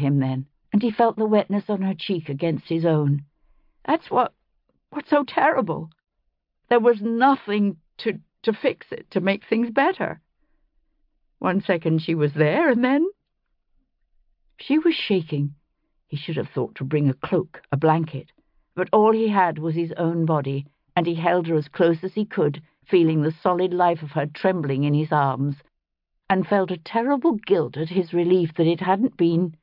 him then, and he felt the wetness on her cheek against his own. That's what's so terrible. There was nothing to fix it, to make things better. 1 second she was there, and then... She was shaking. He should have thought to bring a cloak, a blanket, but all he had was his own body, and he held her as close as he could, feeling the solid life of her trembling in his arms, and felt a terrible guilt at his relief that it hadn't been...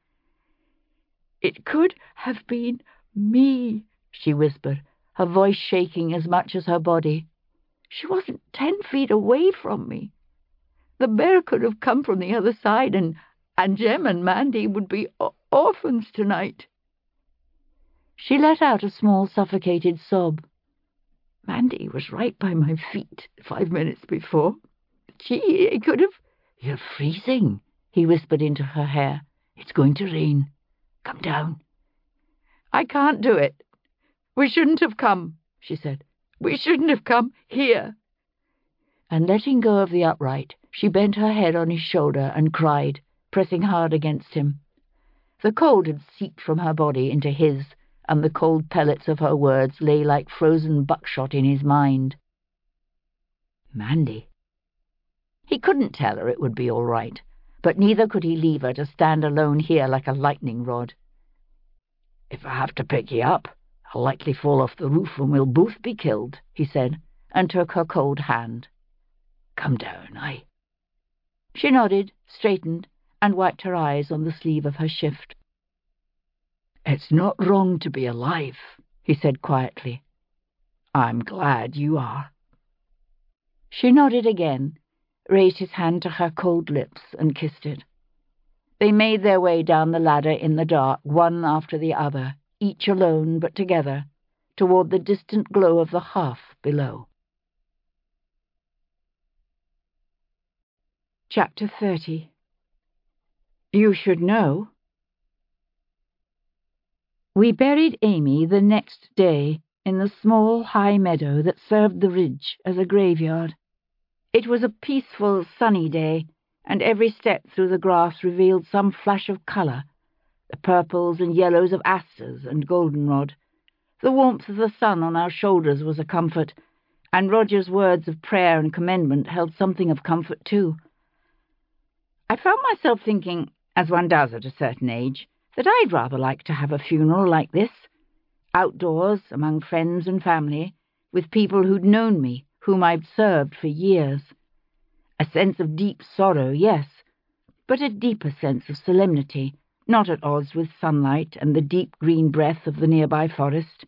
"It could have been me," she whispered, her voice shaking as much as her body. "She wasn't 10 feet away from me. The bear could have come from the other side, and Jem and Mandy would be orphans tonight." She let out a small suffocated sob. "Mandy was right by my feet 5 minutes before. It could have..." "You're freezing," he whispered into her hair. "It's going to rain. Come down." "I can't do it. We shouldn't have come," she said. "We shouldn't have come here." And letting go of the upright, she bent her head on his shoulder and cried, pressing hard against him. The cold had seeped from her body into his, and the cold pellets of her words lay like frozen buckshot in his mind. Mandy. He couldn't tell her it would be all right, but neither could he leave her to stand alone here like a lightning rod. "If I have to pick you up, I'll likely fall off the roof and we'll both be killed," he said, and took her cold hand. "Come down, aye." She nodded, straightened, and wiped her eyes on the sleeve of her shift. "It's not wrong to be alive," he said quietly. "I'm glad you are." She nodded again, raised his hand to her cold lips, and kissed it. They made their way down the ladder in the dark, one after the other, each alone but together, toward the distant glow of the hearth below. Chapter 30. You should know. We buried Amy the next day in the small high meadow that served the ridge as a graveyard. It was a peaceful, sunny day, and every step through the grass revealed some flash of colour, the purples and yellows of asters and goldenrod. The warmth of the sun on our shoulders was a comfort, and Roger's words of prayer and commendment held something of comfort too. I found myself thinking, as one does at a certain age, that I'd rather like to have a funeral like this, outdoors, among friends and family, with people who'd known me, whom I'd served for years. A sense of deep sorrow, yes, but a deeper sense of solemnity, not at odds with sunlight and the deep green breath of the nearby forest.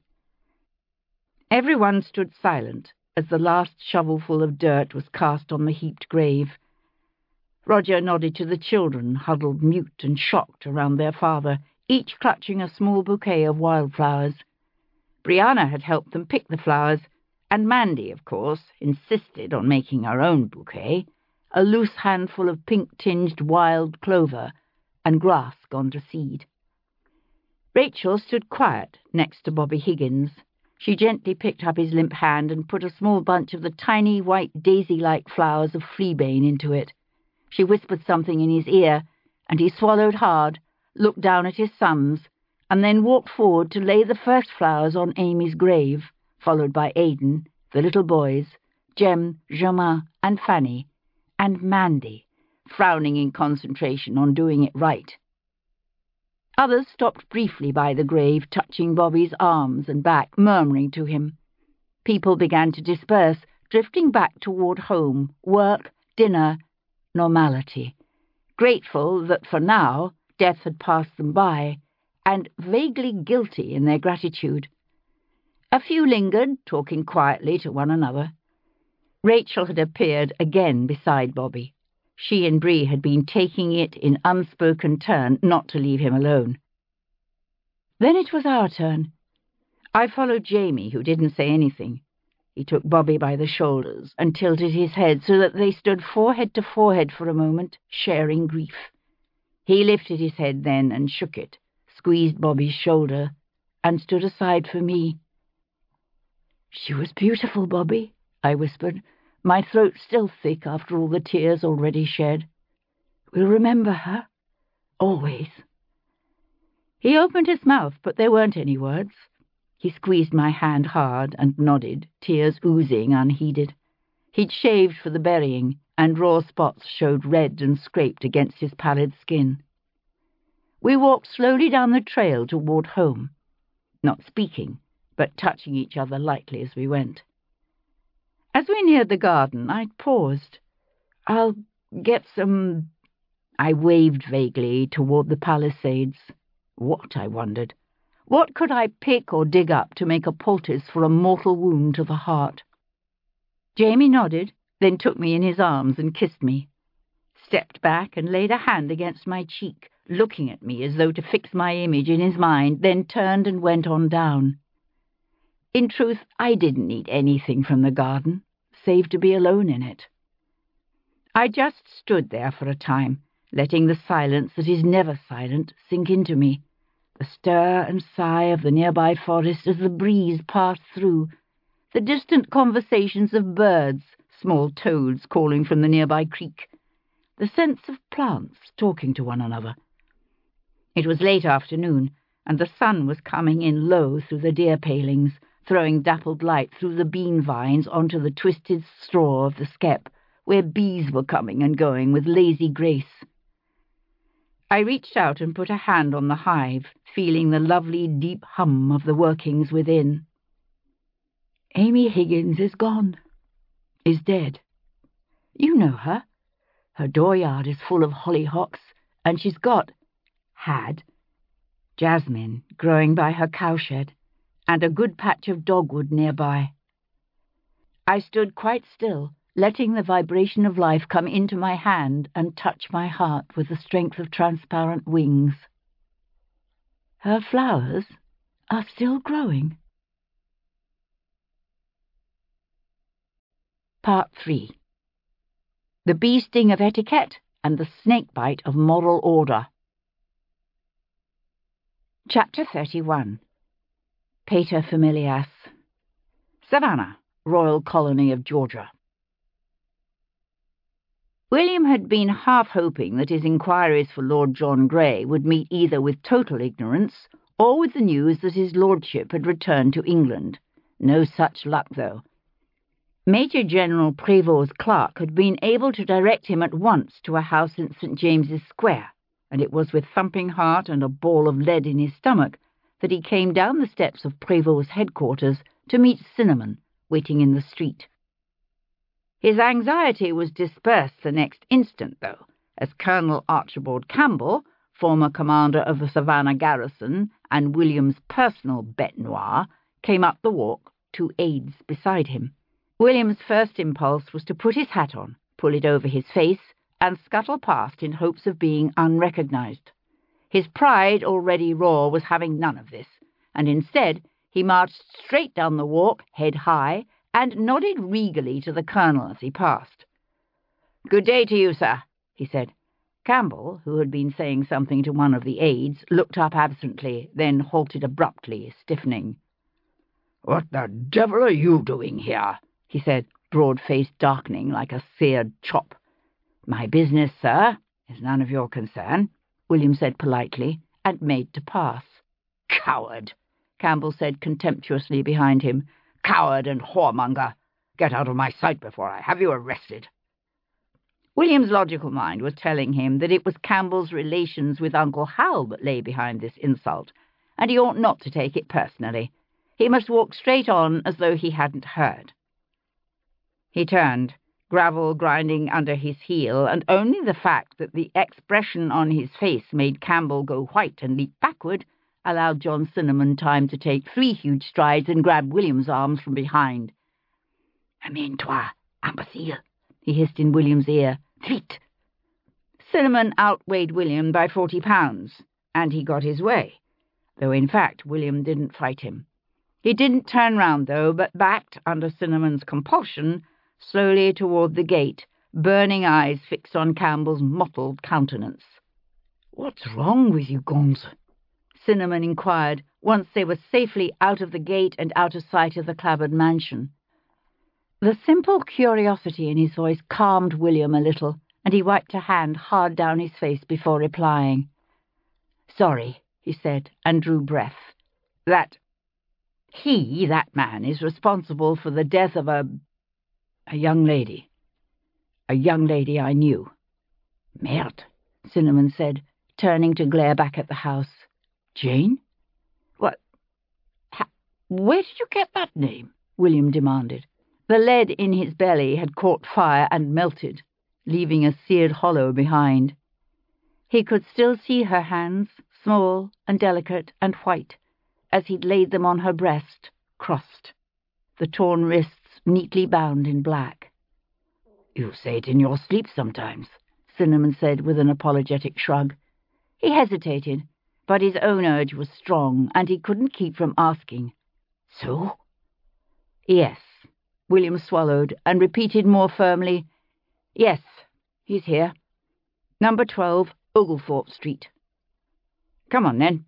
Everyone stood silent as the last shovelful of dirt was cast on the heaped grave. Roger nodded to the children, huddled mute and shocked around their father, each clutching a small bouquet of wildflowers. Brianna had helped them pick the flowers, and Mandy, of course, insisted on making her own bouquet, a loose handful of pink-tinged wild clover and grass gone to seed. Rachel stood quiet next to Bobby Higgins. She gently picked up his limp hand and put a small bunch of the tiny white daisy-like flowers of fleabane into it. She whispered something in his ear, and he swallowed hard, looked down at his sons, and then walked forward to lay the first flowers on Amy's grave, followed by Aidan, the little boys, Jem, Germain, and Fanny, and Mandy, frowning in concentration on doing it right. Others stopped briefly by the grave, touching Bobby's arms and back, murmuring to him. People began to disperse, drifting back toward home, work, dinner, normality, grateful that for now death had passed them by, and vaguely guilty in their gratitude. A few lingered, talking quietly to one another. Rachel had appeared again beside Bobby. She and Bree had been taking it in unspoken turn not to leave him alone. Then it was our turn. I followed Jamie, who didn't say anything. He took Bobby by the shoulders and tilted his head so that they stood forehead to forehead for a moment, sharing grief. He lifted his head then and shook it, squeezed Bobby's shoulder, and stood aside for me. "She was beautiful, Bobby," I whispered, my throat still thick after all the tears already shed. "We'll remember her, always." He opened his mouth, but there weren't any words. He squeezed my hand hard and nodded, tears oozing unheeded. He'd shaved for the burying, and raw spots showed red and scraped against his pallid skin. We walked slowly down the trail toward home, not speaking, but touching each other lightly as we went. As we neared the garden, I paused. "I'll get some—" I waved vaguely toward the palisades. What, I wondered? What could I pick or dig up to make a poultice for a mortal wound to the heart? Jamie nodded, then took me in his arms and kissed me, stepped back and laid a hand against my cheek, looking at me as though to fix my image in his mind, then turned and went on down. In truth, I didn't need anything from the garden, save to be alone in it. I just stood there for a time, letting the silence that is never silent sink into me, the stir and sigh of the nearby forest as the breeze passed through, the distant conversations of birds, small toads calling from the nearby creek, the sense of plants talking to one another. It was late afternoon, and the sun was coming in low through the deer palings, throwing dappled light through the bean vines onto the twisted straw of the skep, where bees were coming and going with lazy grace. I reached out and put a hand on the hive, feeling the lovely deep hum of the workings within. Amy Higgins is gone, is dead. You know her. Her dooryard is full of hollyhocks, and she's had jasmine growing by her cowshed, and a good patch of dogwood nearby. I stood quite still, letting the vibration of life come into my hand and touch my heart with the strength of transparent wings. Her flowers are still growing. Part 3. The bee sting of etiquette and the snake bite of moral order. Chapter 31. Pater Familias. Savannah, Royal Colony of Georgia. William had been half hoping that his inquiries for Lord John Grey would meet either with total ignorance or with the news that his lordship had returned to England. No such luck, though. Major General Prévost's clerk had been able to direct him at once to a house in St. James's Square, and it was with thumping heart and a ball of lead in his stomach that he came down the steps of Prévost's headquarters to meet Cinnamon, waiting in the street. His anxiety was dispersed the next instant, though, as Colonel Archibald Campbell, former commander of the Savannah garrison and William's personal bête noire, came up the walk, 2 aides beside him. William's first impulse was to put his hat on, pull it over his face, and scuttle past in hopes of being unrecognized. His pride, already raw, was having none of this, and instead he marched straight down the walk, head high, and nodded regally to the colonel as he passed. "Good day to you, sir," he said. Campbell, who had been saying something to one of the aides, looked up absently, then halted abruptly, stiffening. "What the devil are you doing here?" he said, broad face darkening like a seared chop. "My business, sir, is none of your concern," William said politely, and made to pass. "Coward," Campbell said contemptuously behind him. "Coward and whoremonger! Get out of my sight before I have you arrested." William's logical mind was telling him that it was Campbell's relations with Uncle Hal that lay behind this insult, and he ought not to take it personally. He must walk straight on as though he hadn't heard. He turned, gravel grinding under his heel, and only the fact that the expression on his face made Campbell go white and leap backward allowed John Cinnamon time to take 3 huge strides and grab William's arms from behind. "Amène-toi, imbécile," he hissed in William's ear. "Vite!" Cinnamon outweighed William by 40 pounds, and he got his way, though in fact William didn't fight him. He didn't turn round, though, but backed, under Cinnamon's compulsion, slowly toward the gate, burning eyes fixed on Campbell's mottled countenance. "What's wrong with you, Gonze?" Cinnamon inquired, once they were safely out of the gate and out of sight of the clabbered mansion. The simple curiosity in his voice calmed William a little, and he wiped a hand hard down his face before replying. "Sorry, he said, and drew breath. That man, is responsible for the death of a young lady. A young lady I knew. Merde, Cinnamon said, turning to glare back at the house. Jane? What? Where did you get that name? William demanded. The lead in his belly had caught fire and melted, leaving a seared hollow behind. He could still see her hands, small and delicate and white, as he'd laid them on her breast, crossed, the torn wrists neatly bound in black. You say it in your sleep sometimes, Cinnamon said with an apologetic shrug. He hesitated, but his own urge was strong, and he couldn't keep from asking, So? Yes, William swallowed and repeated more firmly, Yes, he's here. Number 12, Oglethorpe Street. Come on, then.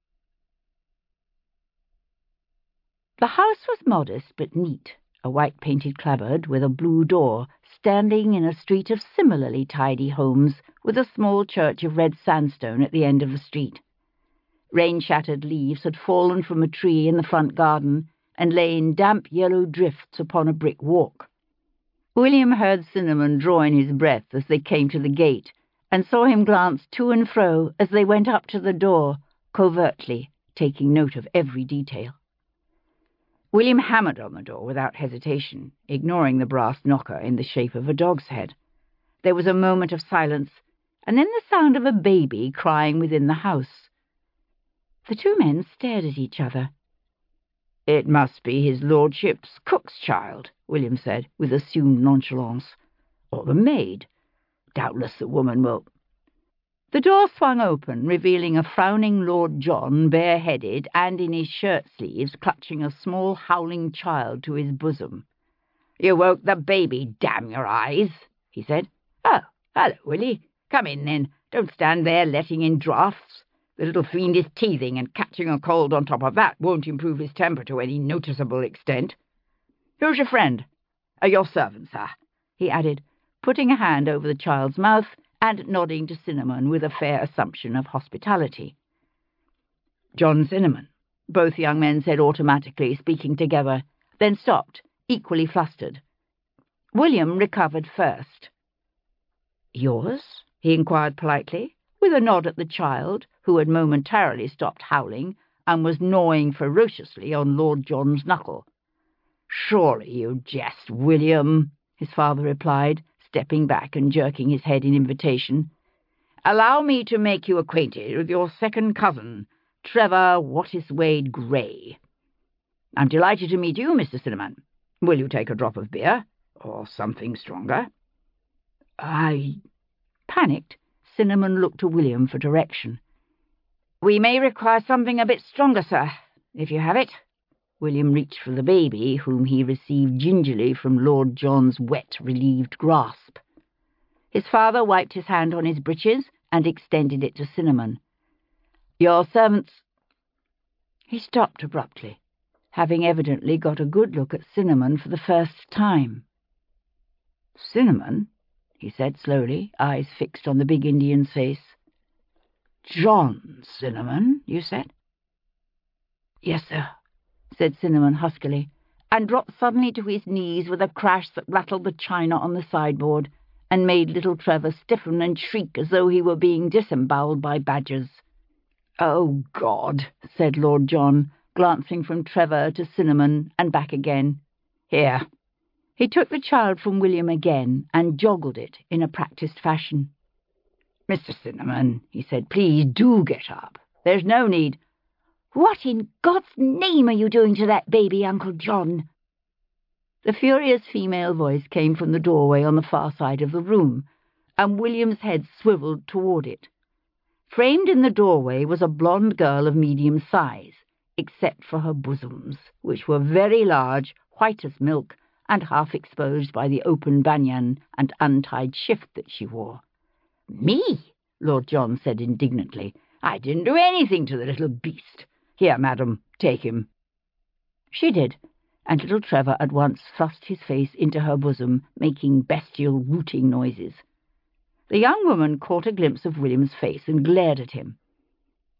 The house was modest but neat, a white-painted cupboard with a blue door, standing in a street of similarly tidy homes, with a small church of red sandstone at the end of the street. Rain-shattered leaves had fallen from a tree in the front garden and lay in damp yellow drifts upon a brick walk. William heard Cinnamon draw in his breath as they came to the gate, and saw him glance to and fro as they went up to the door, covertly, taking note of every detail. William hammered on the door without hesitation, ignoring the brass knocker in the shape of a dog's head. There was a moment of silence, and then the sound of a baby crying within the house. The two men stared at each other. It must be his lordship's cook's child, William said, with assumed nonchalance. Or the maid. Doubtless the woman will... The door swung open, revealing a frowning Lord John, bareheaded and in his shirt-sleeves, clutching a small howling child to his bosom. You woke the baby, damn your eyes, he said. Oh, hello, Willie. Come in, then. Don't stand there letting in draughts. The little fiend is teething, and catching a cold on top of that won't improve his temper to any noticeable extent. Who's your friend? Your servant, sir, he added, putting a hand over the child's mouth and nodding to Cinnamon with a fair assumption of hospitality. John Cinnamon, both young men said automatically, speaking together, then stopped, equally flustered. William recovered first. Yours? He inquired politely, with a nod at the child, who had momentarily stopped howling and was gnawing ferociously on Lord John's knuckle. Surely you jest, William, his father replied, stepping back and jerking his head in invitation. Allow me to make you acquainted with your second cousin, Trevor Wattiswade Grey. I'm delighted to meet you, Mr. Cinnamon. Will you take a drop of beer, or something stronger? Panicked, Cinnamon looked to William for direction. We may require something a bit stronger, sir, if you have it. William reached for the baby, whom he received gingerly from Lord John's wet, relieved grasp. His father wiped his hand on his breeches and extended it to Cinnamon. Your servants... He stopped abruptly, having evidently got a good look at Cinnamon for the first time. Cinnamon, he said slowly, eyes fixed on the big Indian's face. John Cinnamon, you said? Yes, sir, said Cinnamon huskily, and dropped suddenly to his knees with a crash that rattled the china on the sideboard and made little Trevor stiffen and shriek as though he were being disemboweled by badgers. Oh, God, said Lord John, glancing from Trevor to Cinnamon and back again. Here. He took the child from William again and joggled it in a practised fashion. Mr. Cinnamon, he said, please do get up. There's no need... What in God's name are you doing to that baby, Uncle John? The furious female voice came from the doorway on the far side of the room, and William's head swiveled toward it. Framed in the doorway was a blonde girl of medium size, except for her bosoms, which were very large, white as milk, and half exposed by the open banyan and untied shift that she wore. Me? Lord John said indignantly. I didn't do anything to the little beast. Here, madam, take him. She did, and little Trevor at once thrust his face into her bosom, making bestial rooting noises. The young woman caught a glimpse of William's face and glared at him.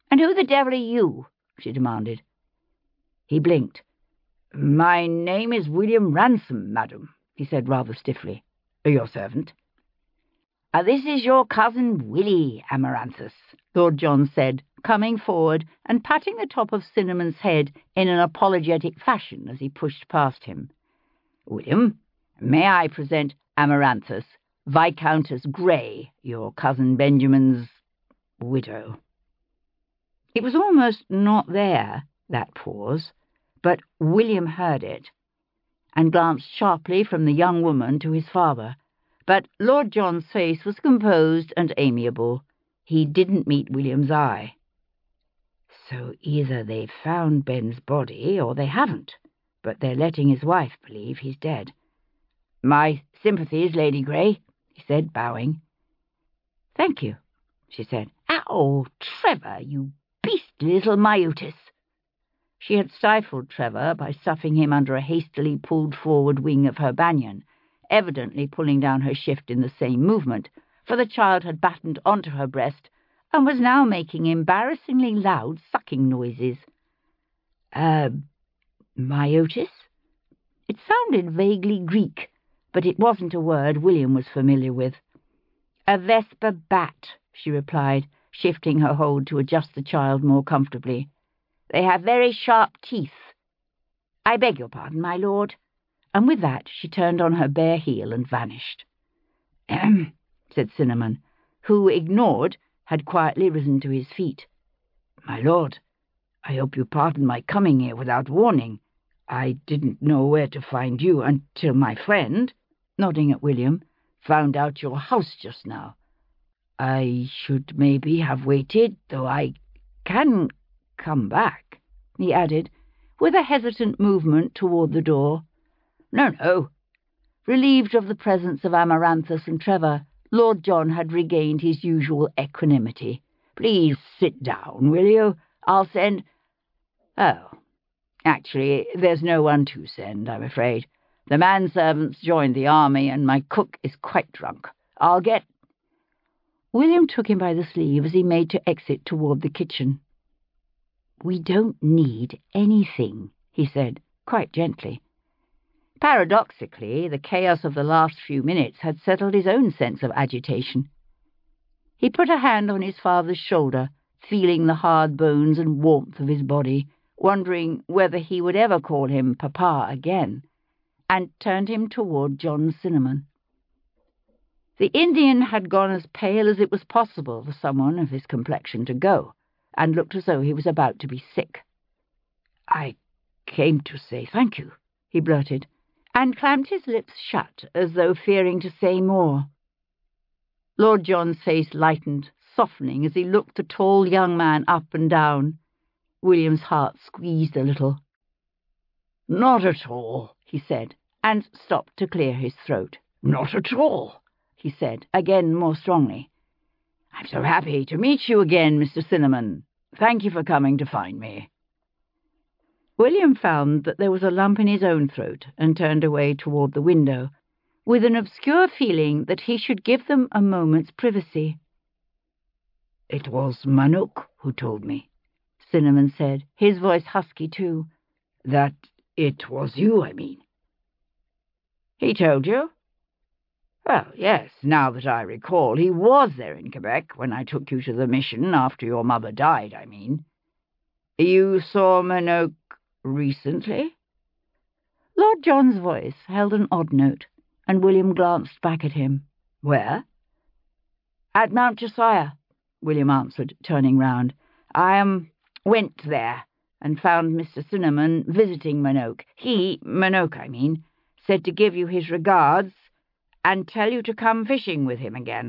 "And who the devil are you?" she demanded. He blinked. "My name is William Ransom, madam," he said rather stiffly. "Your servant." "This is your cousin Willie, Amaranthus," Lord John said, coming forward and patting the top of Cinnamon's head in an apologetic fashion as he pushed past him. "William, may I present Amaranthus, Viscountess Grey, your cousin Benjamin's widow." It was almost not there, that pause, but William heard it, and glanced sharply from the young woman to his father. But Lord John's face was composed and amiable. He didn't meet William's eye. "So either they've found Ben's body, or they haven't, but they're letting his wife believe he's dead." "My sympathies, Lady Grey," he said, bowing. "Thank you," she said. "Ow, Trevor, you beastly little Myotis." She had stifled Trevor by stuffing him under a hastily pulled forward wing of her banyan, evidently pulling down her shift in the same movement, for the child had battened onto her breast and was now making embarrassingly loud sucking noises. Myotis? It sounded vaguely Greek, but it wasn't a word William was familiar with. "A Vesper bat," she replied, shifting her hold to adjust the child more comfortably. "They have very sharp teeth." "I beg your pardon, my lord." And with that she turned on her bare heel and vanished. "Ahem," said Cinnamon, who, ignored, had quietly risen to his feet. "My lord, I hope you pardon my coming here without warning. I didn't know where to find you until my friend," nodding at William, "found out your house just now. I should maybe have waited, though I can come back," he added, with a hesitant movement toward the door. No. Relieved of the presence of Amaranthus and Trevor, Lord John had regained his usual equanimity. "Please sit down, will you? I'll send—" "Oh, actually, there's no one to send, I'm afraid. The manservants joined the army, and my cook is quite drunk. I'll get—" William took him by the sleeve as he made to exit toward the kitchen. "We don't need anything," he said, quite gently. Paradoxically, the chaos of the last few minutes had settled his own sense of agitation. He put a hand on his father's shoulder, feeling the hard bones and warmth of his body, wondering whether he would ever call him Papa again, and turned him toward John Cinnamon. The Indian had gone as pale as it was possible for someone of his complexion to go, and looked as though he was about to be sick. "I came to say thank you," he blurted, and clamped his lips shut as though fearing to say more. Lord John's face lightened, softening as he looked the tall young man up and down. William's heart squeezed a little. "Not at all," he said, and stopped to clear his throat. "Not at all," he said, again more strongly. "I'm so happy to meet you again, Mr. Cinnamon. Thank you for coming to find me." William found that there was a lump in his own throat and turned away toward the window, with an obscure feeling that he should give them a moment's privacy. "It was Manook who told me," Cinnamon said, his voice husky too. "That it was you, I mean." "He told you?" "Well, yes, now that I recall, he was there in Quebec when I took you to the mission after your mother died, I mean." "You saw Manook recently?" Lord John's voice held an odd note, and William glanced back at him. "Where?" "At Mount Josiah," William answered, turning round. "I went there and found Mr. Cinnamon visiting Manook. Manook, I mean, said to give you his regards and tell you to come fishing with him again."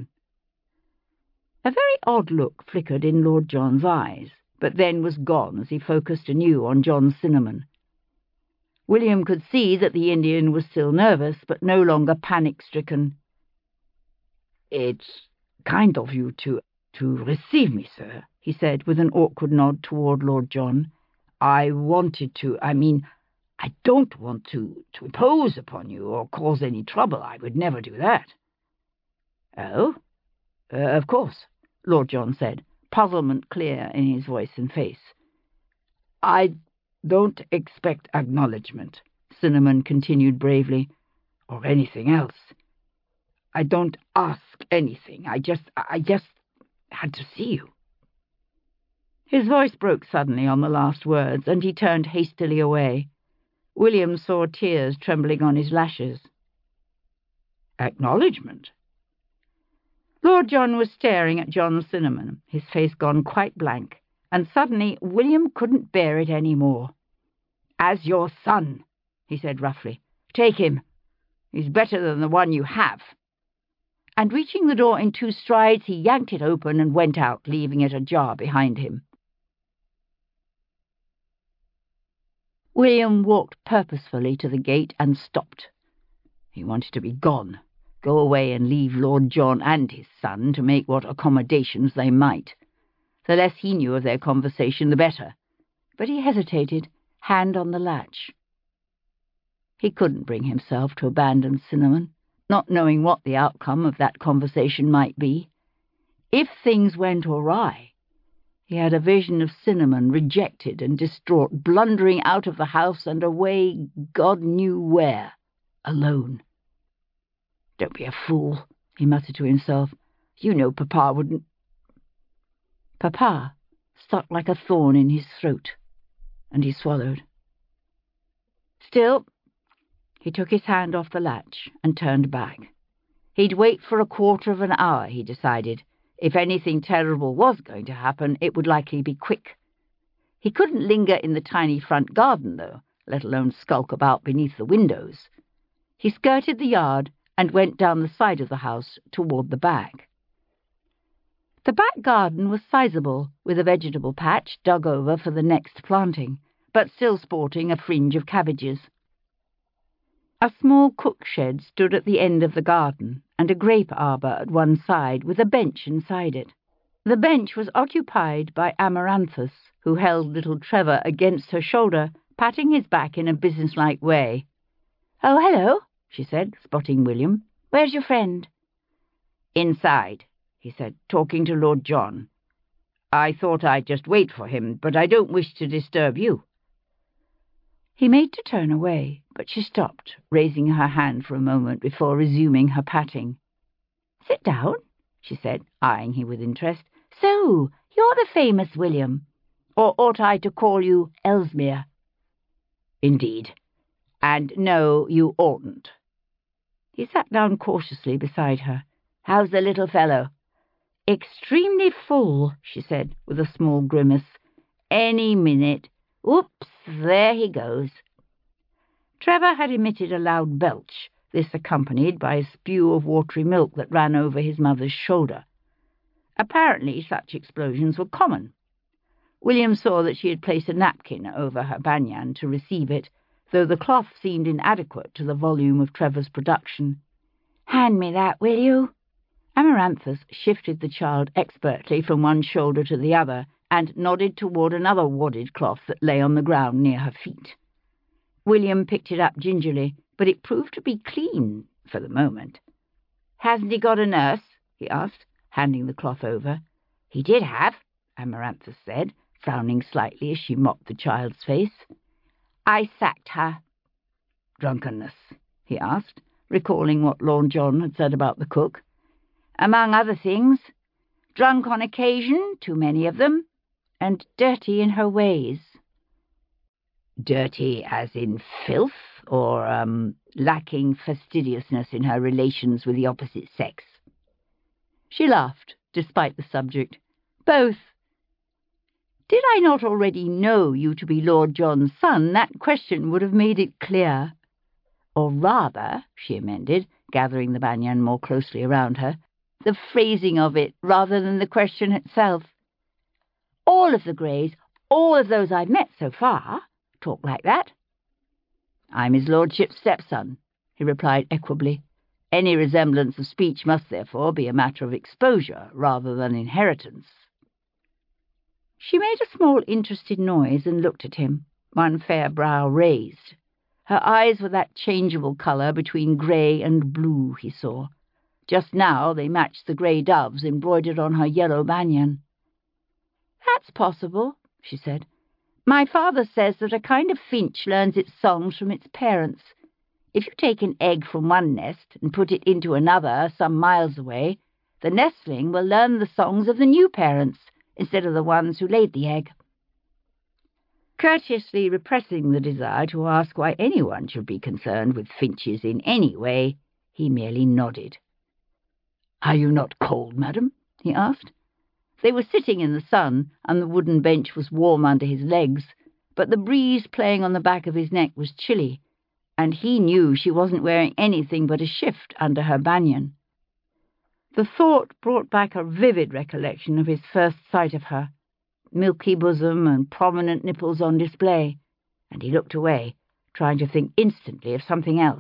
A very odd look flickered in Lord John's eyes, but then was gone as he focused anew on John Cinnamon. William could see that the Indian was still nervous, but no longer panic-stricken. "It's kind of you to receive me, sir," he said, with an awkward nod toward Lord John. I don't want to impose upon you or cause any trouble. I would never do that." "Oh? Of course," Lord John said, puzzlement clear in his voice and face. "I don't expect acknowledgement," Cinnamon continued bravely, "or anything else. I don't ask anything. I just had to see you." His voice broke suddenly on the last words, and he turned hastily away. William saw tears trembling on his lashes. "Acknowledgement?" Lord John was staring at John Cinnamon, his face gone quite blank, and suddenly William couldn't bear it any more. "As your son," he said roughly. "Take him. He's better than the one you have." And reaching the door in 2 strides, he yanked it open and went out, leaving it ajar behind him. William walked purposefully to the gate and stopped. He wanted to be gone, go away and leave Lord John and his son to make what accommodations they might. The less he knew of their conversation, the better. But he hesitated, hand on the latch. He couldn't bring himself to abandon Cinnamon, not knowing what the outcome of that conversation might be. If things went awry, he had a vision of Cinnamon, rejected and distraught, blundering out of the house and away God knew where, alone. "Don't be a fool," he muttered to himself. "You know Papa wouldn't—" Papa stuck like a thorn in his throat, and he swallowed. Still, he took his hand off the latch and turned back. He'd wait for a quarter of an hour, he decided. If anything terrible was going to happen, it would likely be quick. He couldn't linger in the tiny front garden, though, let alone skulk about beneath the windows. He skirted the yard and went down the side of the house toward the back. The back garden was sizable, with a vegetable patch dug over for the next planting, but still sporting a fringe of cabbages. A small cook shed stood at the end of the garden, and a grape arbor at one side, with a bench inside it. The bench was occupied by Amaranthus, who held little Trevor against her shoulder, patting his back in a businesslike way. "Oh, hello," she said, spotting William. "Where's your friend?" "Inside," he said, "talking to Lord John. I thought I'd just wait for him, but I don't wish to disturb you." He made to turn away, but she stopped, raising her hand for a moment before resuming her patting. "Sit down," she said, eyeing him with interest. "So, you're the famous William. Or ought I to call you Ellesmere?" "Indeed. And no, you oughtn't." He sat down cautiously beside her. "How's the little fellow?" "Extremely full," she said, with a small grimace. "Any minute. Oops, there he goes." Trevor had emitted a loud belch, this accompanied by a spew of watery milk that ran over his mother's shoulder. Apparently such explosions were common. William saw that she had placed a napkin over her banyan to receive it, though the cloth seemed inadequate to the volume of Trevor's production. "Hand me that, will you?" Amaranthus shifted the child expertly from one shoulder to the other, and nodded toward another wadded cloth that lay on the ground near her feet. William picked it up gingerly, but it proved to be clean for the moment. "Hasn't he got a nurse?" he asked, handing the cloth over. "He did have," Amaranthus said, frowning slightly as she mopped the child's face. "I sacked her." "Drunkenness?" he asked, recalling what Lord John had said about the cook. "Among other things. Drunk on occasion, too many of them, and dirty in her ways." "Dirty as in filth, or lacking fastidiousness in her relations with the opposite sex?" She laughed, despite the subject. "Both." "Did I not already know you to be Lord John's son, that question would have made it clear. Or rather," she amended, gathering the banyan more closely around her, "the phrasing of it rather than the question itself. All of the Greys, all of those I've met so far, talk like that." "I'm his lordship's stepson," he replied equably. "Any resemblance of speech must therefore be a matter of exposure rather than inheritance." She made a small interested noise and looked at him, one fair brow raised. Her eyes were that changeable colour between grey and blue, he saw. Just now they matched the grey doves embroidered on her yellow banyan. "That's possible," she said. "My father says that a kind of finch learns its songs from its parents. If you take an egg from one nest and put it into another some miles away, the nestling will learn the songs of the new parents instead of the ones who laid the egg." Courteously repressing the desire to ask why anyone should be concerned with finches in any way, he merely nodded. "Are you not cold, madam?" he asked. They were sitting in the sun, and the wooden bench was warm under his legs, but the breeze playing on the back of his neck was chilly, and he knew she wasn't wearing anything but a shift under her banyan. The thought brought back a vivid recollection of his first sight of her, milky bosom and prominent nipples on display, and he looked away, trying to think instantly of something else.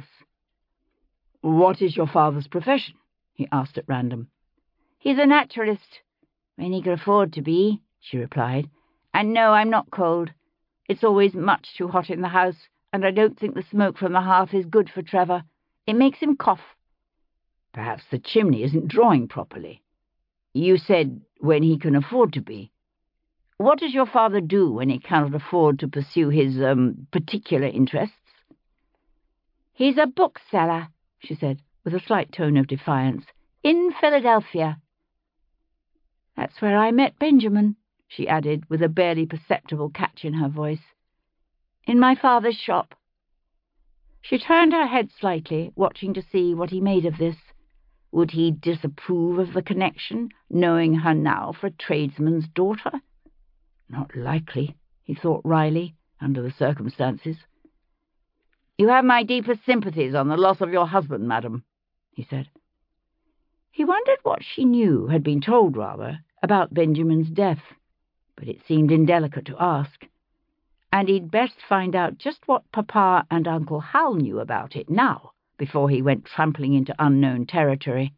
"What is your father's profession?" he asked at random. "He's a naturalist, when he can afford to be," she replied. "And no, I'm not cold. It's always much too hot in the house, and I don't think the smoke from the hearth is good for Trevor. It makes him cough." "Perhaps the chimney isn't drawing properly. You said when he can afford to be. What does your father do when he cannot afford to pursue his, particular interests?" "He's a bookseller," she said, with a slight tone of defiance, "in Philadelphia." "That's where I met Benjamin," she added, with a barely perceptible catch in her voice. "In my father's shop." She turned her head slightly, watching to see what he made of this. Would he disapprove of the connection, knowing her now for a tradesman's daughter? Not likely, he thought wryly, under the circumstances. "You have my deepest sympathies on the loss of your husband, madam," he said. He wondered what she knew, had been told rather, about Benjamin's death, but it seemed indelicate to ask, and he'd best find out just what Papa and Uncle Hal knew about it now, before he went trampling into unknown territory.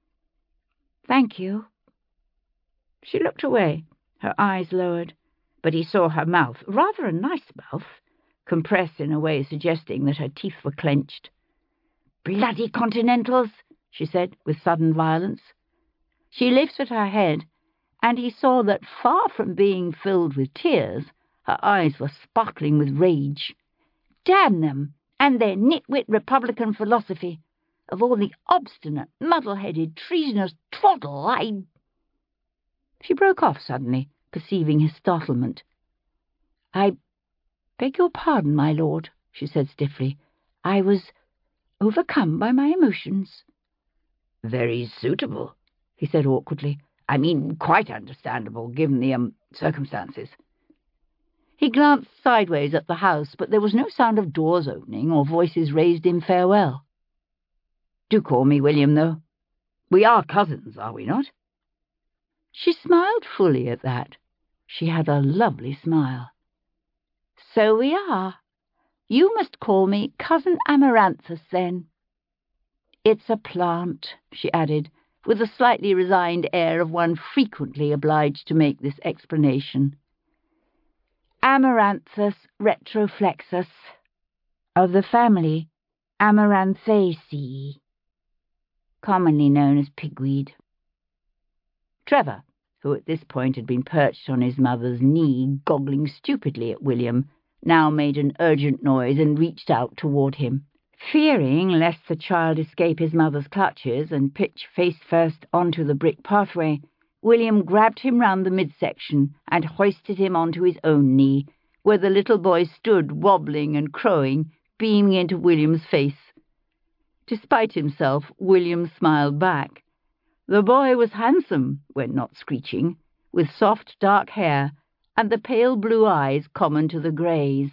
"Thank you." She looked away, her eyes lowered, but he saw her mouth, rather a nice mouth, compress in a way suggesting that her teeth were clenched. "Bloody Continentals!" she said, with sudden violence. She lifted her head, and he saw that, far from being filled with tears, her eyes were sparkling with rage. "Damn them, and their nitwit Republican philosophy! Of all the obstinate, muddle-headed, treasonous twaddle, She broke off suddenly, perceiving his startlement. "I beg your pardon, my lord," she said stiffly. "I was overcome by my emotions." "Very suitable," he said awkwardly. "I mean, quite understandable, given the, circumstances." He glanced sideways at the house, but there was no sound of doors opening or voices raised in farewell. "Do call me William, though. We are cousins, are we not?" She smiled fully at that. She had a lovely smile. "So we are. You must call me Cousin Amaranthus, then." "It's a plant," she added, with a slightly resigned air of one frequently obliged to make this explanation. "Amaranthus retroflexus, of the family Amaranthaceae, commonly known as pigweed." Trevor, who at this point had been perched on his mother's knee, goggling stupidly at William, now made an urgent noise and reached out toward him. Fearing lest the child escape his mother's clutches and pitch face first onto the brick pathway, William grabbed him round the midsection and hoisted him onto his own knee, where the little boy stood wobbling and crowing, beaming into William's face. Despite himself, William smiled back. The boy was handsome, when not screeching, with soft dark hair and the pale blue eyes common to the greys.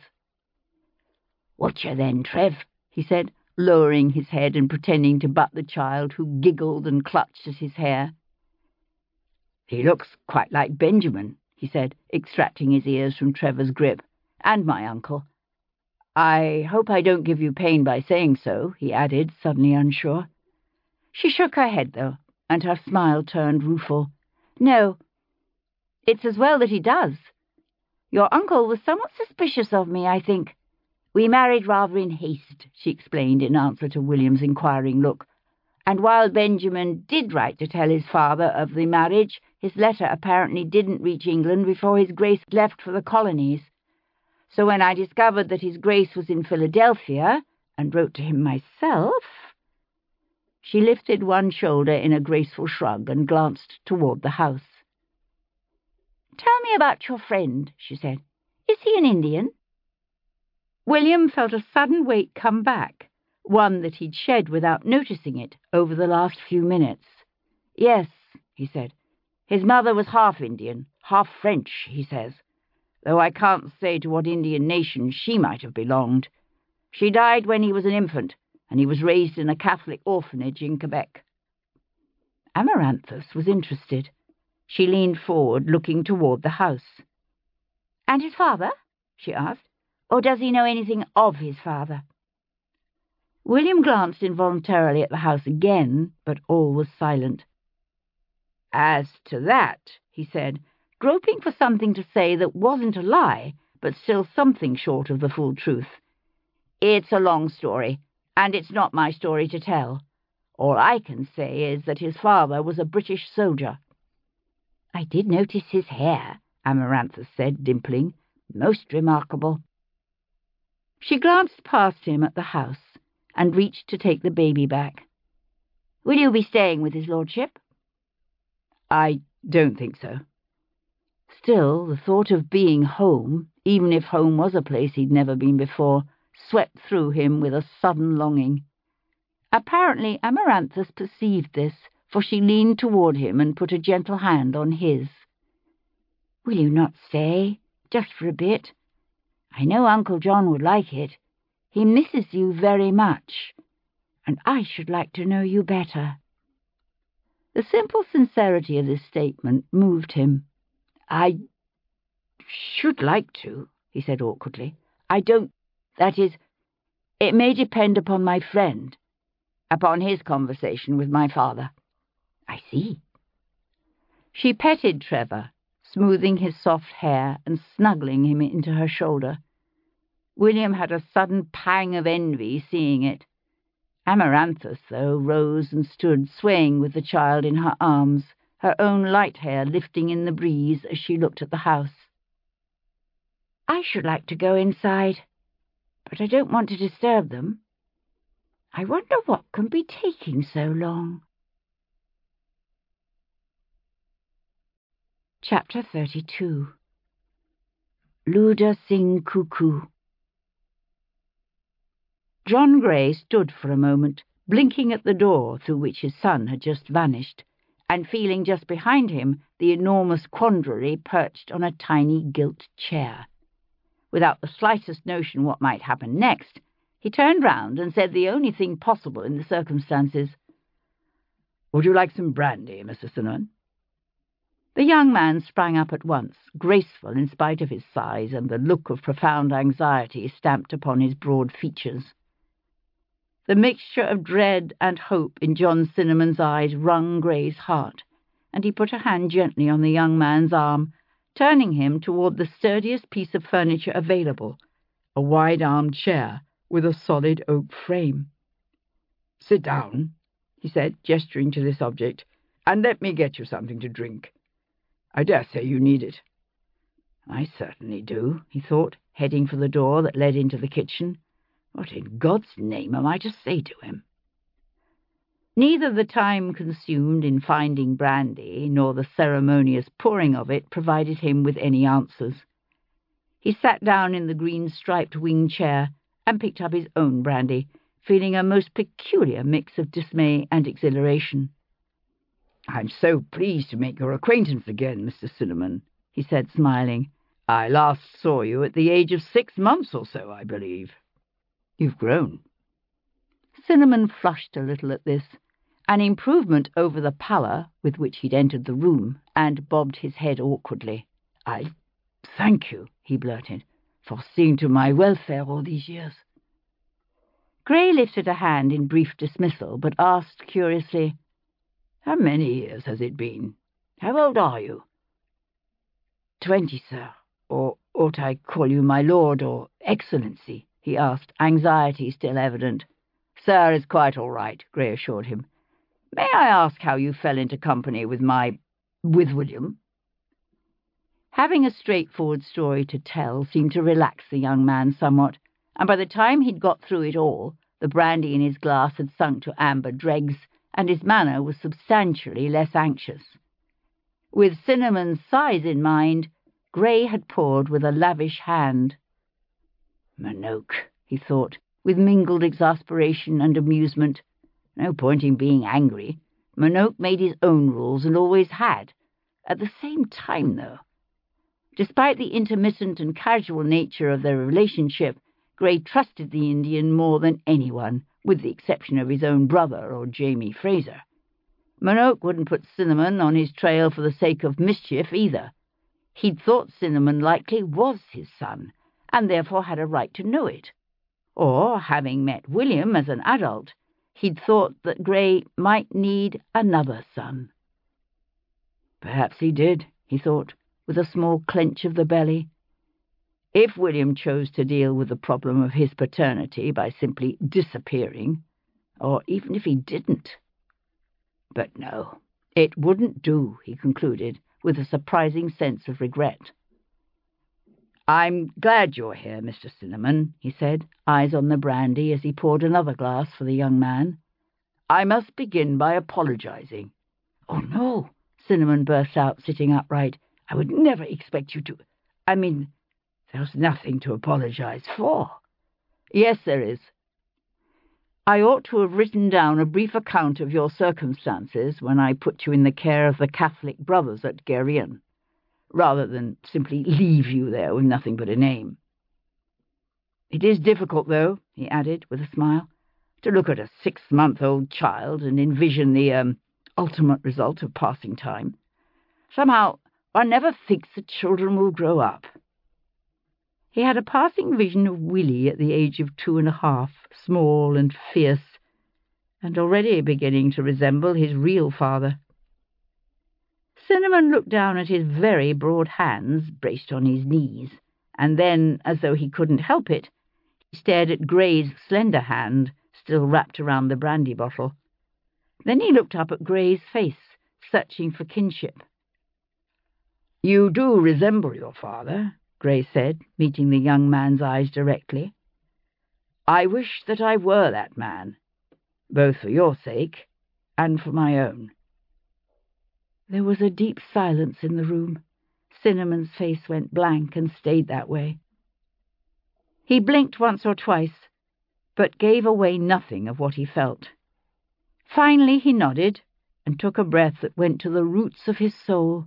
"Whatcha then, Trev?" he said, lowering his head and pretending to butt the child, who giggled and clutched at his hair. "He looks quite like Benjamin," he said, extracting his ears from Trevor's grip, "and my uncle. I hope I don't give you pain by saying so," he added, suddenly unsure. She shook her head, though, and her smile turned rueful. "No, it's as well that he does. Your uncle was somewhat suspicious of me, I think. We married rather in haste," she explained in answer to William's inquiring look, "and while Benjamin did write to tell his father of the marriage, His letter apparently didn't reach England before His Grace left for the colonies. So when I discovered that His Grace was in Philadelphia, and wrote to him myself—" She lifted one shoulder in a graceful shrug and glanced toward the house. "Tell me about your friend," she said. "Is he an Indian?" William felt a sudden weight come back, one that he'd shed without noticing it over the last few minutes. "Yes," he said. "His mother was half Indian, half French, he says, though I can't say to what Indian nation she might have belonged. She died when he was an infant, and he was raised in a Catholic orphanage in Quebec." Amaranthus was interested. She leaned forward, looking toward the house. "And his father?" she asked. "Or does he know anything of his father?" William glanced involuntarily at the house again, but all was silent. "As to that," he said, groping for something to say that wasn't a lie, but still something short of the full truth, "it's a long story, and it's not my story to tell. All I can say is that his father was a British soldier." "I did notice his hair," Amaranthus said, dimpling. "Most remarkable." She glanced past him at the house and reached to take the baby back. "Will you be staying with his lordship?" "I don't think so." Still, the thought of being home, even if home was a place he'd never been before, swept through him with a sudden longing. Apparently Amaranthus perceived this, for she leaned toward him and put a gentle hand on his. "Will you not stay, just for a bit? I know Uncle John would like it. He misses you very much, and I should like to know you better." The simple sincerity of this statement moved him. "I should like to," he said awkwardly. "I don't... that is, it may depend upon my friend, upon his conversation with my father." "I see." She petted Trevor, smoothing his soft hair and snuggling him into her shoulder. William had a sudden pang of envy seeing it. Amaranthus, though, rose and stood swaying with the child in her arms, her own light hair lifting in the breeze as she looked at the house. "I should like to go inside, but I don't want to disturb them. I wonder what can be taking so long." Chapter 32. Luda Singh Cuckoo. John Grey stood for a moment, blinking at the door through which his son had just vanished, and feeling just behind him the enormous quandary perched on a tiny gilt chair. Without the slightest notion what might happen next, he turned round and said the only thing possible in the circumstances. "Would you like some brandy, Mr. Cinnamon?" The young man sprang up at once, graceful in spite of his size and the look of profound anxiety stamped upon his broad features. The mixture of dread and hope in John Cinnamon's eyes wrung Grey's heart, and he put a hand gently on the young man's arm, turning him toward the sturdiest piece of furniture available, a wide-armed chair with a solid oak frame. "Sit down," he said, gesturing to this object, "and let me get you something to drink. I dare say you need it." "I certainly do," he thought, heading for the door that led into the kitchen. What in God's name am I to say to him? Neither the time consumed in finding brandy nor the ceremonious pouring of it provided him with any answers. He sat down in the green-striped wing chair and picked up his own brandy, feeling a most peculiar mix of dismay and exhilaration. "I'm so pleased to make your acquaintance again, Mr. Cinnamon," he said, smiling. "I last saw you at the age of 6 months or so, I believe. You've grown." Cinnamon flushed a little at this, an improvement over the pallor with which he'd entered the room, and bobbed his head awkwardly. "I thank you," he blurted, "for seeing to my welfare all these years." Grey lifted a hand in brief dismissal, but asked curiously, "How many years has it been? How old are you?" 20, sir. Or ought I call you my lord or excellency?" he asked, anxiety still evident. "Sir is quite all right," Grey assured him. "May I ask how you fell into company with my With William. Having a straightforward story to tell seemed to relax the young man somewhat, and by the time he'd got through it all, the brandy in his glass had sunk to amber dregs, and his manner was substantially less anxious. With Cinnamon's size in mind, Grey had poured with a lavish hand. Minoke, he thought, with mingled exasperation and amusement. No point in being angry. Minoke made his own rules and always had. At the same time, though, despite the intermittent and casual nature of their relationship, Grey trusted the Indian more than anyone, with the exception of his own brother or Jamie Fraser. Minoke wouldn't put Cinnamon on his trail for the sake of mischief either. He'd thought Cinnamon likely was his son, and therefore had a right to know it. Or, having met William as an adult, he'd thought that Grey might need another son. Perhaps he did, he thought, with a small clench of the belly. If William chose to deal with the problem of his paternity by simply disappearing, or even if he didn't. But no, it wouldn't do, he concluded, with a surprising sense of regret. I'm glad you're here, Mr. Cinnamon, he said, eyes on the brandy as he poured another glass for the young man. I must begin by apologizing. Oh, no, Cinnamon burst out, sitting upright. I would never expect you to. I mean, there's nothing to apologize for. Yes, there is. I ought to have written down a brief account of your circumstances when I put you in the care of the Catholic brothers at Geryon, rather than simply leave you there with nothing but a name. It is difficult, though, he added with a smile, to look at a 6-month-old child and envision the ultimate result of passing time. Somehow, one never thinks the children will grow up. He had a passing vision of Willie at the age of 2.5, small and fierce, and already beginning to resemble his real father. Cinnamon looked down at his very broad hands braced on his knees, and then, as though he couldn't help it, he stared at Grey's slender hand, still wrapped around the brandy bottle. Then he looked up at Grey's face, searching for kinship. You do resemble your father, Grey said, meeting the young man's eyes directly. I wish that I were that man, both for your sake and for my own. There was a deep silence in the room. Cinnamon's face went blank and stayed that way. He blinked once or twice, but gave away nothing of what he felt. Finally he nodded and took a breath that went to the roots of his soul.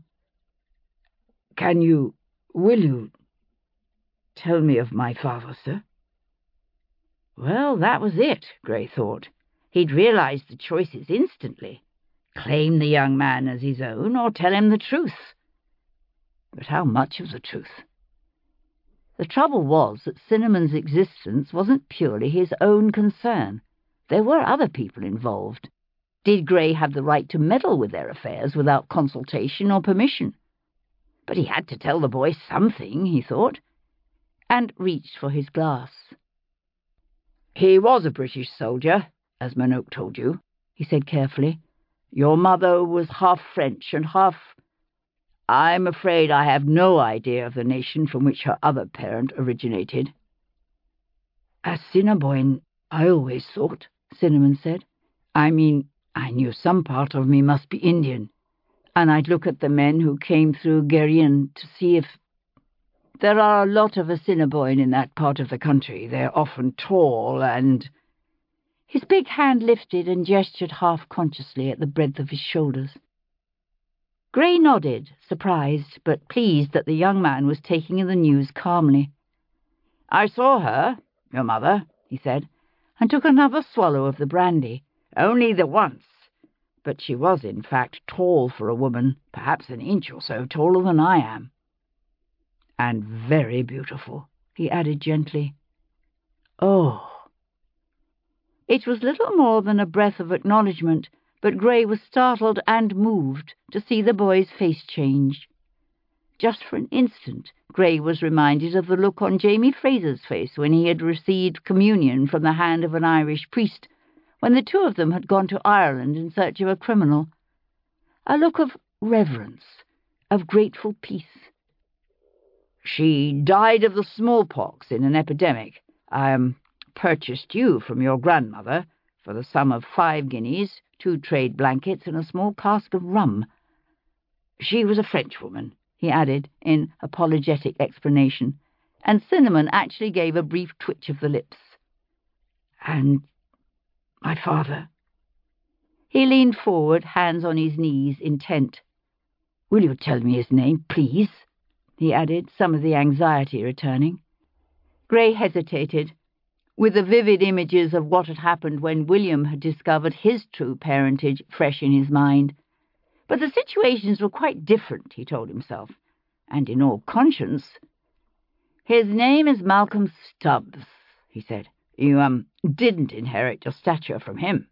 Will you tell me of my father, sir? Well, that was it, Grey thought. He'd realized the choices instantly. Claim the young man as his own, or tell him the truth. But how much of the truth? The trouble was that Cinnamon's existence wasn't purely his own concern. There were other people involved. Did Grey have the right to meddle with their affairs without consultation or permission? But he had to tell the boy something, he thought, and reached for his glass. He was a British soldier, as Minoke told you, he said carefully. Your mother was half French and half... I'm afraid I have no idea of the nation from which her other parent originated. Assiniboine, I always thought, Cinnamon said. I mean, I knew some part of me must be Indian, and I'd look at the men who came through Geryon to see if... There are a lot of Assiniboine in that part of the country. They're often tall and... His big hand lifted and gestured half-consciously at the breadth of his shoulders. Grey nodded, surprised, but pleased that the young man was taking in the news calmly. I saw her, your mother, he said, and took another swallow of the brandy. Only the once. But she was, in fact, tall for a woman, perhaps an inch or so taller than I am. And very beautiful, he added gently. Oh. It was little more than a breath of acknowledgement, but Grey was startled and moved to see the boy's face change. Just for an instant, Grey was reminded of the look on Jamie Fraser's face when he had received communion from the hand of an Irish priest, when the two of them had gone to Ireland in search of a criminal. A look of reverence, of grateful peace. "She died of the smallpox in an epidemic. I purchased you from your grandmother for the sum of 5 guineas, 2 trade blankets, and a small cask of rum. She was a Frenchwoman," he added in apologetic explanation, and Cinnamon actually gave a brief twitch of the lips. "And my father?" He leaned forward, hands on his knees, intent. "Will you tell me his name, please?" he added, some of the anxiety returning. Grey hesitated, with the vivid images of what had happened when William had discovered his true parentage fresh in his mind. But the situations were quite different, he told himself, and in all conscience. "His name is Malcolm Stubbs," he said. "You, didn't inherit your stature from him."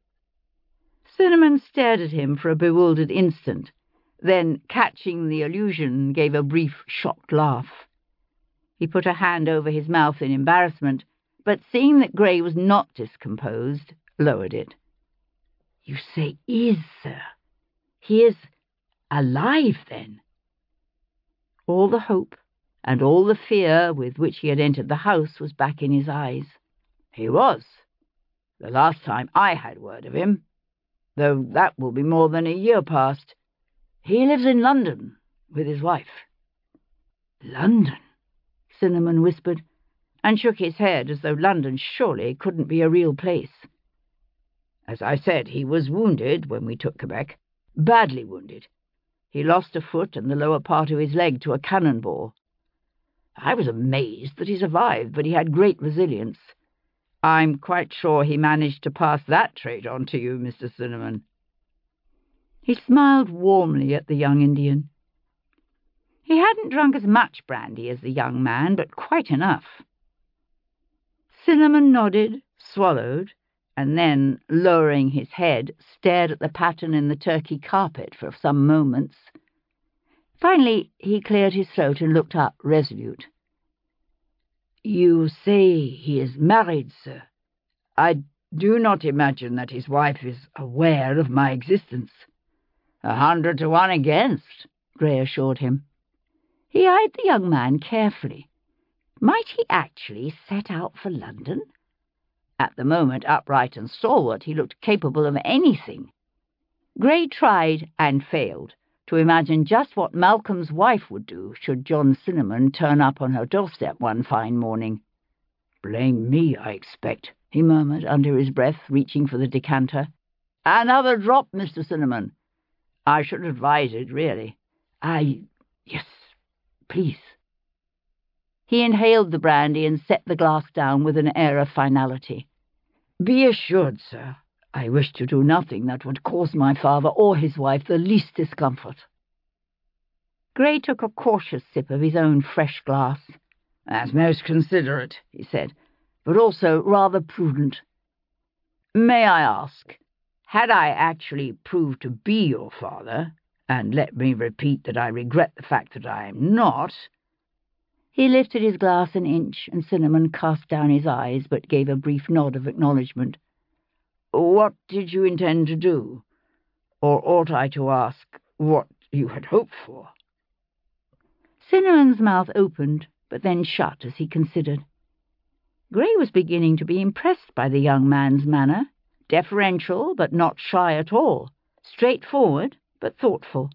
Cinnamon stared at him for a bewildered instant, then, catching the allusion, gave a brief, shocked laugh. He put a hand over his mouth in embarrassment, but seeing that Grey was not discomposed, lowered it. "You say is, sir? He is alive, then?" All the hope and all the fear with which he had entered the house was back in his eyes. "He was, the last time I had word of him, though that will be more than a year past. He lives in London with his wife." "London?" Cinnamon whispered, and shook his head as though London surely couldn't be a real place. "As I said, he was wounded when we took Quebec, badly wounded. He lost a foot and the lower part of his leg to a cannonball. I was amazed that he survived, but he had great resilience. I'm quite sure he managed to pass that trait on to you, Mr. Cinnamon." He smiled warmly at the young Indian. He hadn't drunk as much brandy as the young man, but quite enough. Cinnamon nodded, swallowed, and then, lowering his head, stared at the pattern in the Turkey carpet for some moments. Finally, he cleared his throat and looked up, resolute. "You say he is married, sir? I do not imagine that his wife is aware of my existence." 100 to 1 against, Grey assured him. He eyed the young man carefully. Might he actually set out for London? At the moment, upright and stalwart, he looked capable of anything. Grey tried, and failed, to imagine just what Malcolm's wife would do should John Cinnamon turn up on her doorstep one fine morning. "Blame me, I expect," he murmured under his breath, reaching for the decanter. "Another drop, Mr. Cinnamon. I should advise it, really." Yes, please." He inhaled the brandy and set the glass down with an air of finality. "Be assured, sir, I wish to do nothing that would cause my father or his wife the least discomfort." Grey took a cautious sip of his own fresh glass. "That's most considerate," he said, "but also rather prudent. May I ask, had I actually proved to be your father, and let me repeat that I regret the fact that I am not—" He lifted his glass an inch, and Cinnamon cast down his eyes, but gave a brief nod of acknowledgment. "What did you intend to do? Or ought I to ask what you had hoped for?" Cinnamon's mouth opened, but then shut as he considered. Grey was beginning to be impressed by the young man's manner, deferential but not shy at all, straightforward but thoughtful.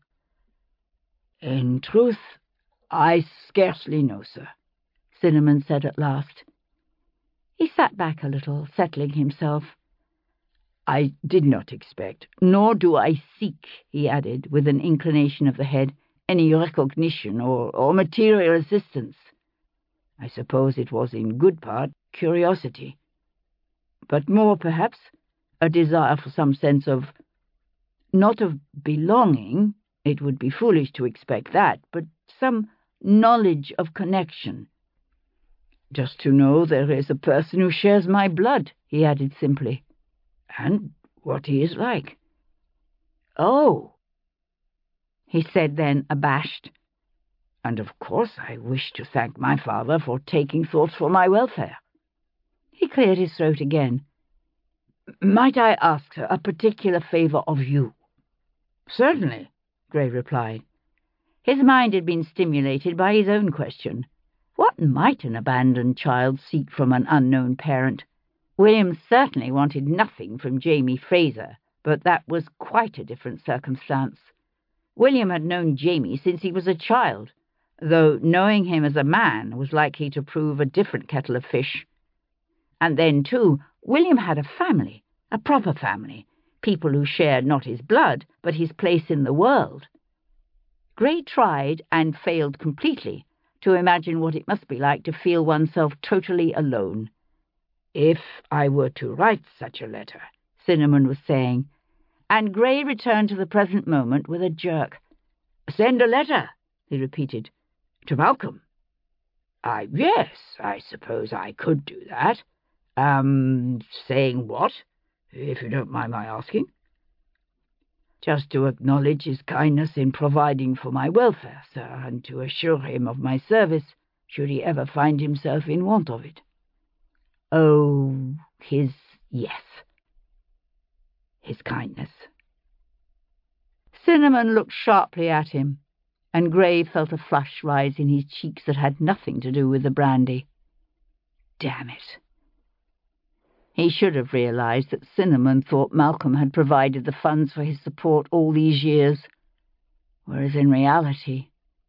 "In truth, I scarcely know, sir," Cinnamon said at last. He sat back a little, settling himself. "I did not expect, nor do I seek," he added, with an inclination of the head, "any recognition or material assistance. I suppose it was in good part curiosity, but more, perhaps, a desire for some sense of, not of belonging, it would be foolish to expect that, but some knowledge of connection. Just to know there is a person who shares my blood," he added simply, "and what he is like." "Oh," he said then, abashed. "And of course I wish to thank my father for taking thoughts for my welfare." He cleared his throat again. "Might I ask, sir, a particular favour of you?" "Certainly. Gray replied. His mind had been stimulated by his own question. What might an abandoned child seek from an unknown parent? William certainly wanted nothing from Jamie Fraser, but that was quite a different circumstance. William had known Jamie since he was a child, though knowing him as a man was likely to prove a different kettle of fish. And then, too, William had a family, a proper family, people who shared not his blood, but his place in the world. Gray tried, and failed completely, to imagine what it must be like to feel oneself totally alone. "If I were to write such a letter," Cinnamon was saying, and Gray returned to the present moment with a jerk. "Send a letter," he repeated. "To Malcolm? Yes, I suppose I could do that. Saying what, if you don't mind my asking?" "Just to acknowledge his kindness in providing for my welfare, sir, and to assure him of my service, should he ever find himself in want of it." "Oh, yes. His kindness." Cinnamon looked sharply at him, and Gray felt a flush rise in his cheeks that had nothing to do with the brandy. Damn it. He should have realized that Cinnamon thought Malcolm had provided the funds for his support all these years, whereas in reality...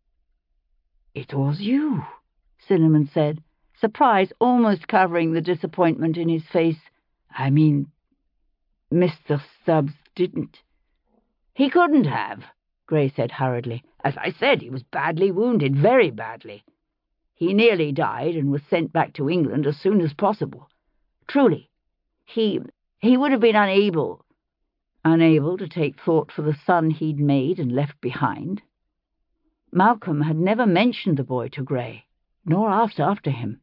"It was you," Cinnamon said, surprise almost covering the disappointment in his face. "I mean, Mr. Stubbs didn't." "He couldn't have," Gray said hurriedly. "As I said, he was badly wounded, very badly. He nearly died and was sent back to England as soon as possible. Truly, he would have been unable to take thought for the son he'd made and left behind." Malcolm had never mentioned the boy to Gray, nor asked after him.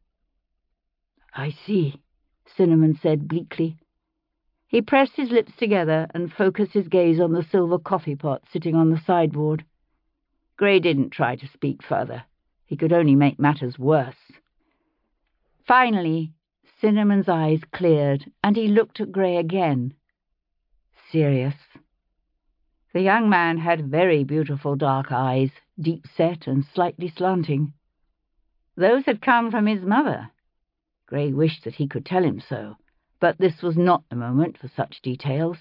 "I see," Cinnamon said bleakly. He pressed his lips together and focused his gaze on the silver coffee pot sitting on the sideboard. Gray didn't try to speak further. He could only make matters worse. Finally, Cinnamon's eyes cleared, and he looked at Gray again. Serious. The young man had very beautiful dark eyes, deep-set and slightly slanting. Those had come from his mother. Gray wished that he could tell him so, but this was not the moment for such details.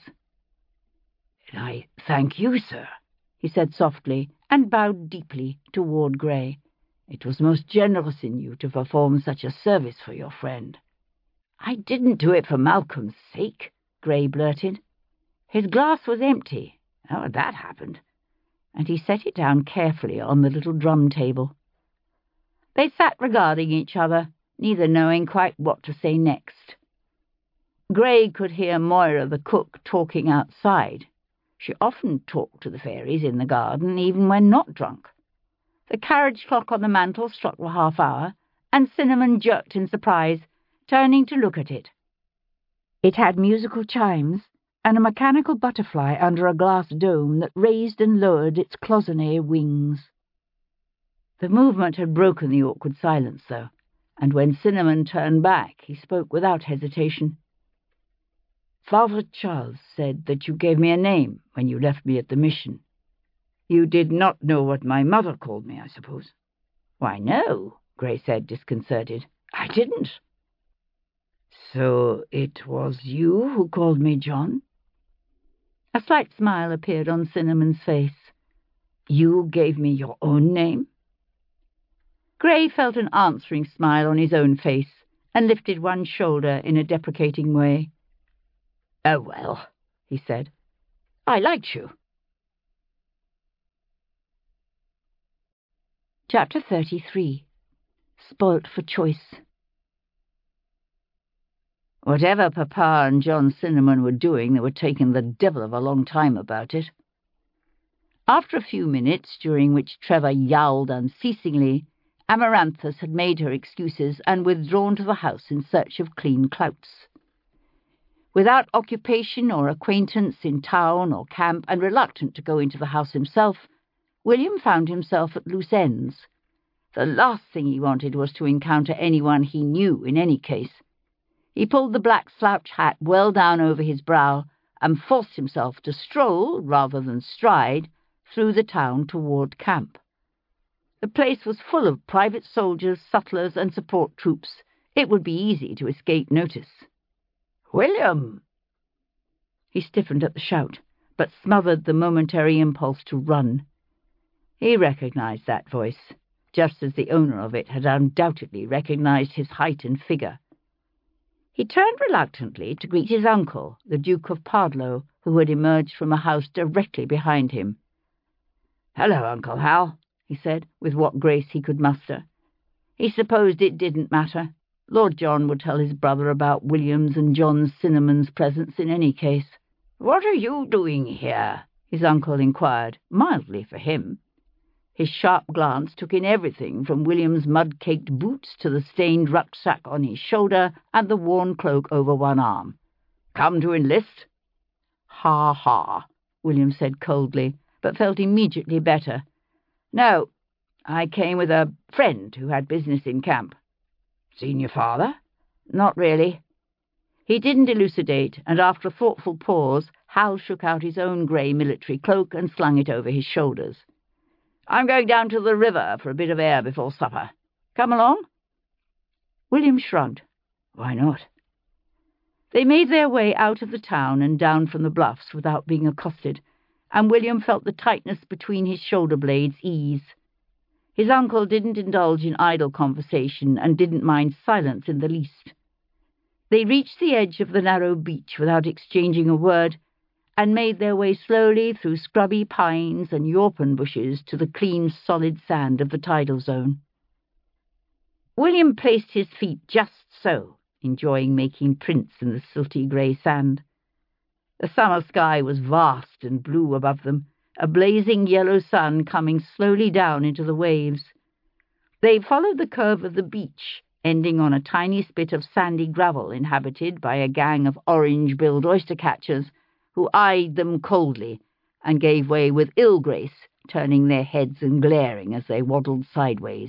"I thank you, sir," he said softly, and bowed deeply toward Gray. "It was most generous in you to perform such a service for your friend." "I didn't do it for Malcolm's sake," Gray blurted. His glass was empty. How had that happened? And he set it down carefully on the little drum table. They sat regarding each other, neither knowing quite what to say next. Gray could hear Moira the cook talking outside. She often talked to the fairies in the garden, even when not drunk. The carriage clock on the mantel struck the half-hour, and Cinnamon jerked in surprise, turning to look at it. It had musical chimes, and a mechanical butterfly under a glass dome that raised and lowered its cloisonné wings. The movement had broken the awkward silence, though, and when Cinnamon turned back, he spoke without hesitation. "Father Charles said that you gave me a name when you left me at the mission. You did not know what my mother called me, I suppose?" "Why, no," Gray said, disconcerted. "I didn't." "So it was you who called me John?" A slight smile appeared on Cinnamon's face. "You gave me your own name?" Gray felt an answering smile on his own face and lifted one shoulder in a deprecating way. "Oh, well," he said, "I liked you." Chapter 33. Spoilt for Choice. Whatever Papa and John Cinnamon were doing, they were taking the devil of a long time about it. After a few minutes, during which Trevor yowled unceasingly, Amaranthus had made her excuses and withdrawn to the house in search of clean clouts. Without occupation or acquaintance in town or camp, and reluctant to go into the house himself, William found himself at loose ends. The last thing he wanted was to encounter anyone he knew in any case. He pulled the black slouch hat well down over his brow and forced himself to stroll, rather than stride, through the town toward camp. The place was full of private soldiers, sutlers, and support troops. It would be easy to escape notice. "William!" He stiffened at the shout, but smothered the momentary impulse to run. He recognized that voice, just as the owner of it had undoubtedly recognized his height and figure. He turned reluctantly to greet his uncle, the Duke of Pardlow, who had emerged from a house directly behind him. "Hello, Uncle Hal," he said, with what grace he could muster. He supposed it didn't matter. Lord John would tell his brother about William's and John Cinnamon's presence in any case. "What are you doing here?" his uncle inquired, mildly for him. His sharp glance took in everything from William's mud-caked boots to the stained rucksack on his shoulder and the worn cloak over one arm. "Come to enlist?" "Ha, ha," William said coldly, but felt immediately better. "No, I came with a friend who had business in camp." "Seen your father?" "Not really." He didn't elucidate, and after a thoughtful pause, Hal shook out his own grey military cloak and slung it over his shoulders. "I'm going down to the river for a bit of air before supper. Come along?" William shrugged. Why not? They made their way out of the town and down from the bluffs without being accosted, and William felt the tightness between his shoulder blades ease. His uncle didn't indulge in idle conversation and didn't mind silence in the least. They reached the edge of the narrow beach without exchanging a word, and made their way slowly through scrubby pines and yorpin bushes to the clean, solid sand of the tidal zone. William placed his feet just so, enjoying making prints in the silty grey sand. The summer sky was vast and blue above them, a blazing yellow sun coming slowly down into the waves. They followed the curve of the beach, ending on a tiny spit of sandy gravel inhabited by a gang of orange-billed oyster-catchers, who eyed them coldly and gave way with ill grace, turning their heads and glaring as they waddled sideways.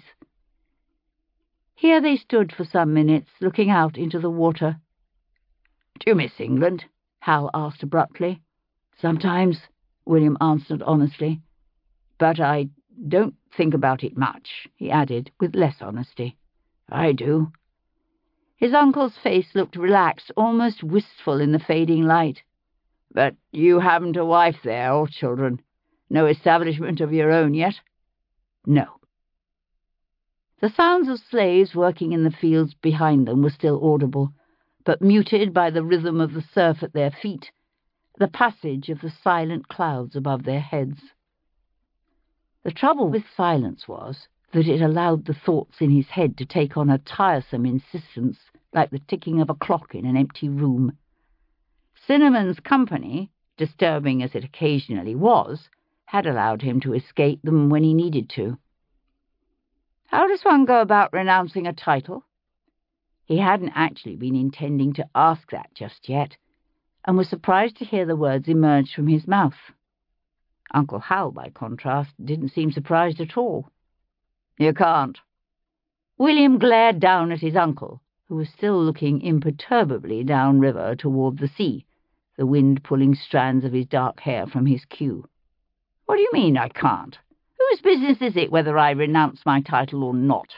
Here they stood for some minutes, looking out into the water. "Do you miss England?" Hal asked abruptly. "Sometimes," William answered honestly. "But I don't think about it much," he added with less honesty. "I do." His uncle's face looked relaxed, almost wistful in the fading light. "But you haven't a wife there or children? No establishment of your own yet?" "No." The sounds of slaves working in the fields behind them were still audible, but muted by the rhythm of the surf at their feet, the passage of the silent clouds above their heads. The trouble with silence was that it allowed the thoughts in his head to take on a tiresome insistence, like the ticking of a clock in an empty room. Cinnamon's company, disturbing as it occasionally was, had allowed him to escape them when he needed to. How does one go about renouncing a title? He hadn't actually been intending to ask that just yet, and was surprised to hear the words emerge from his mouth. Uncle Hal, by contrast, didn't seem surprised at all. "You can't." William glared down at his uncle, who was still looking imperturbably downriver toward the sea, the wind pulling strands of his dark hair from his queue. "What do you mean, I can't? Whose business is it whether I renounce my title or not?"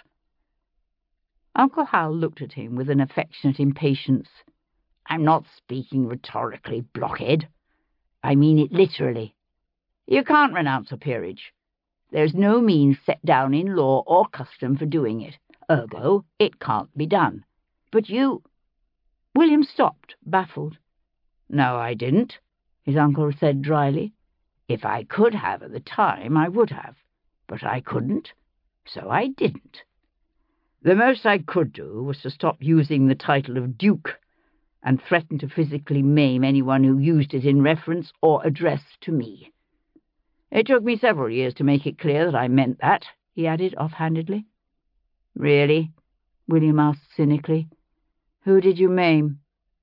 Uncle Hal looked at him with an affectionate impatience. "I'm not speaking rhetorically, blockhead. I mean it literally. You can't renounce a peerage. There's no means set down in law or custom for doing it. Ergo, it can't be done. But you—" William stopped, baffled. "No, I didn't," his uncle said dryly. "If I could have at the time, I would have. But I couldn't, so I didn't. The most I could do was to stop using the title of Duke and threaten to physically maim anyone who used it in reference or address to me. It took me several years to make it clear that I meant that," he added offhandedly. "Really?" William asked cynically. "Who did you maim?"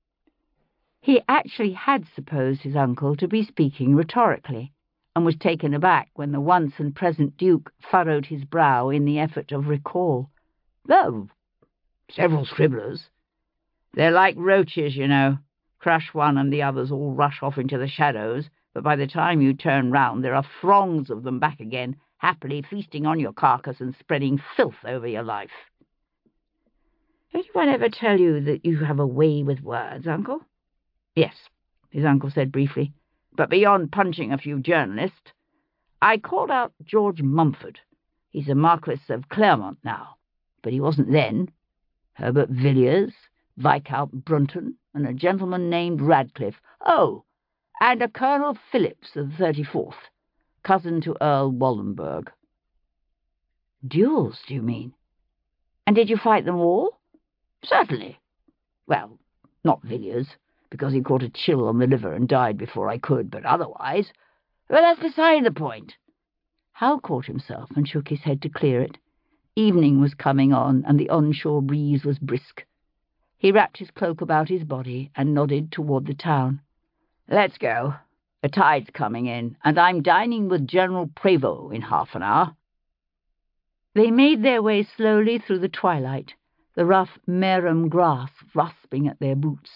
He actually had supposed his uncle to be speaking rhetorically, and was taken aback when the once and present Duke furrowed his brow in the effort of recall. "Oh, several scribblers. They're like roaches, you know. Crush one and the others all rush off into the shadows, but by the time you turn round there are throngs of them back again, happily feasting on your carcass and spreading filth over your life. Anyone ever tell you that you have a way with words, Uncle? Yes, his uncle said briefly, but beyond punching a few journalists, I called out George Mumford. He's a Marquis of Claremont now, but he wasn't then. Herbert Villiers, Viscount Brunton, and a gentleman named Radcliffe. Oh, and a Colonel Phillips of the 34th, cousin to Earl Wallenberg. Duels, do you mean? And did you fight them all? Certainly. Well, not Villiers, because he caught a chill on the liver and died before I could, but otherwise... Well, that's beside the point. Hal caught himself and shook his head to clear it. Evening was coming on, and the onshore breeze was brisk. He wrapped his cloak about his body and nodded toward the town. Let's go. The tide's coming in, and I'm dining with General Prévost in half an hour. They made their way slowly through the twilight, the rough Mareham grass rasping at their boots.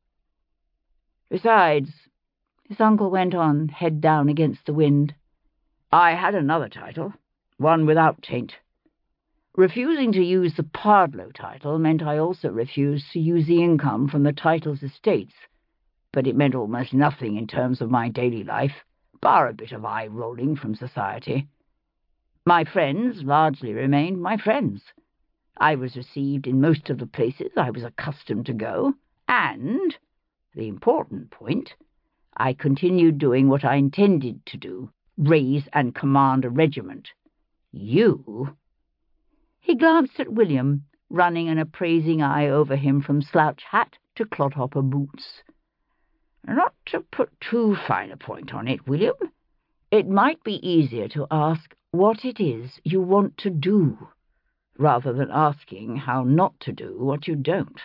Besides, his uncle went on, head down against the wind, I had another title, one without taint. Refusing to use the Pardlow title meant I also refused to use the income from the title's estates, but it meant almost nothing in terms of my daily life, bar a bit of eye-rolling from society. My friends largely remained my friends. I was received in most of the places I was accustomed to go, and, the important point, I continued doing what I intended to do, raise and command a regiment. You... He glanced at William, running an appraising eye over him from slouch hat to clodhopper boots. Not to put too fine a point on it, William, it might be easier to ask what it is you want to do, rather than asking how not to do what you don't.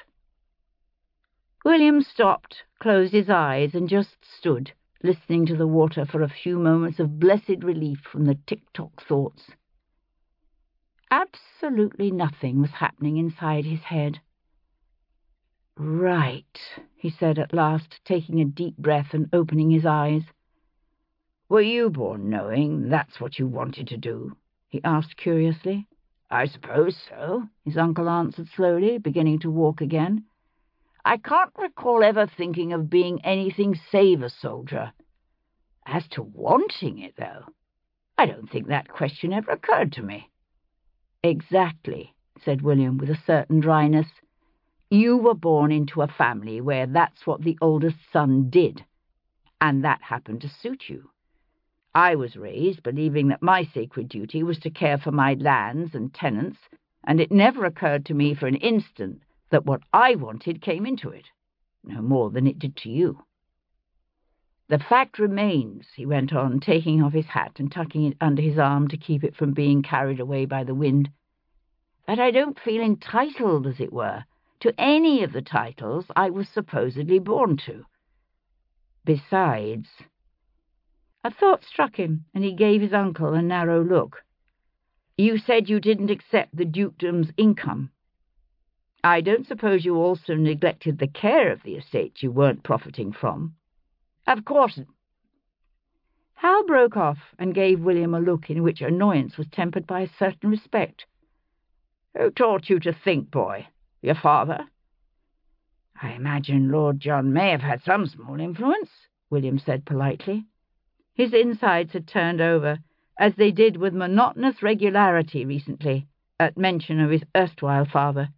William stopped, closed his eyes, and just stood, listening to the water for a few moments of blessed relief from the tick-tock thoughts. Absolutely nothing was happening inside his head. Right, he said at last, taking a deep breath and opening his eyes. Were you born knowing that's what you wanted to do? He asked curiously. I suppose so, his uncle answered slowly, beginning to walk again. I can't recall ever thinking of being anything save a soldier. As to wanting it, though, I don't think that question ever occurred to me. Exactly, said William with a certain dryness. You were born into a family where that's what the oldest son did, and that happened to suit you. I was raised believing that my sacred duty was to care for my lands and tenants, and it never occurred to me for an instant that what I wanted came into it, no more than it did to you. The fact remains, he went on, taking off his hat and tucking it under his arm to keep it from being carried away by the wind, that I don't feel entitled, as it were, to any of the titles I was supposedly born to. Besides... A thought struck him, and he gave his uncle a narrow look. You said you didn't accept the dukedom's income. I don't suppose you also neglected the care of the estate you weren't profiting from. Of course. Hal broke off and gave William a look in which annoyance was tempered by a certain respect. Who taught you to think, boy? Your father? I imagine Lord John may have had some small influence, William said politely. His insides had turned over, as they did with monotonous regularity recently, at mention of his erstwhile father.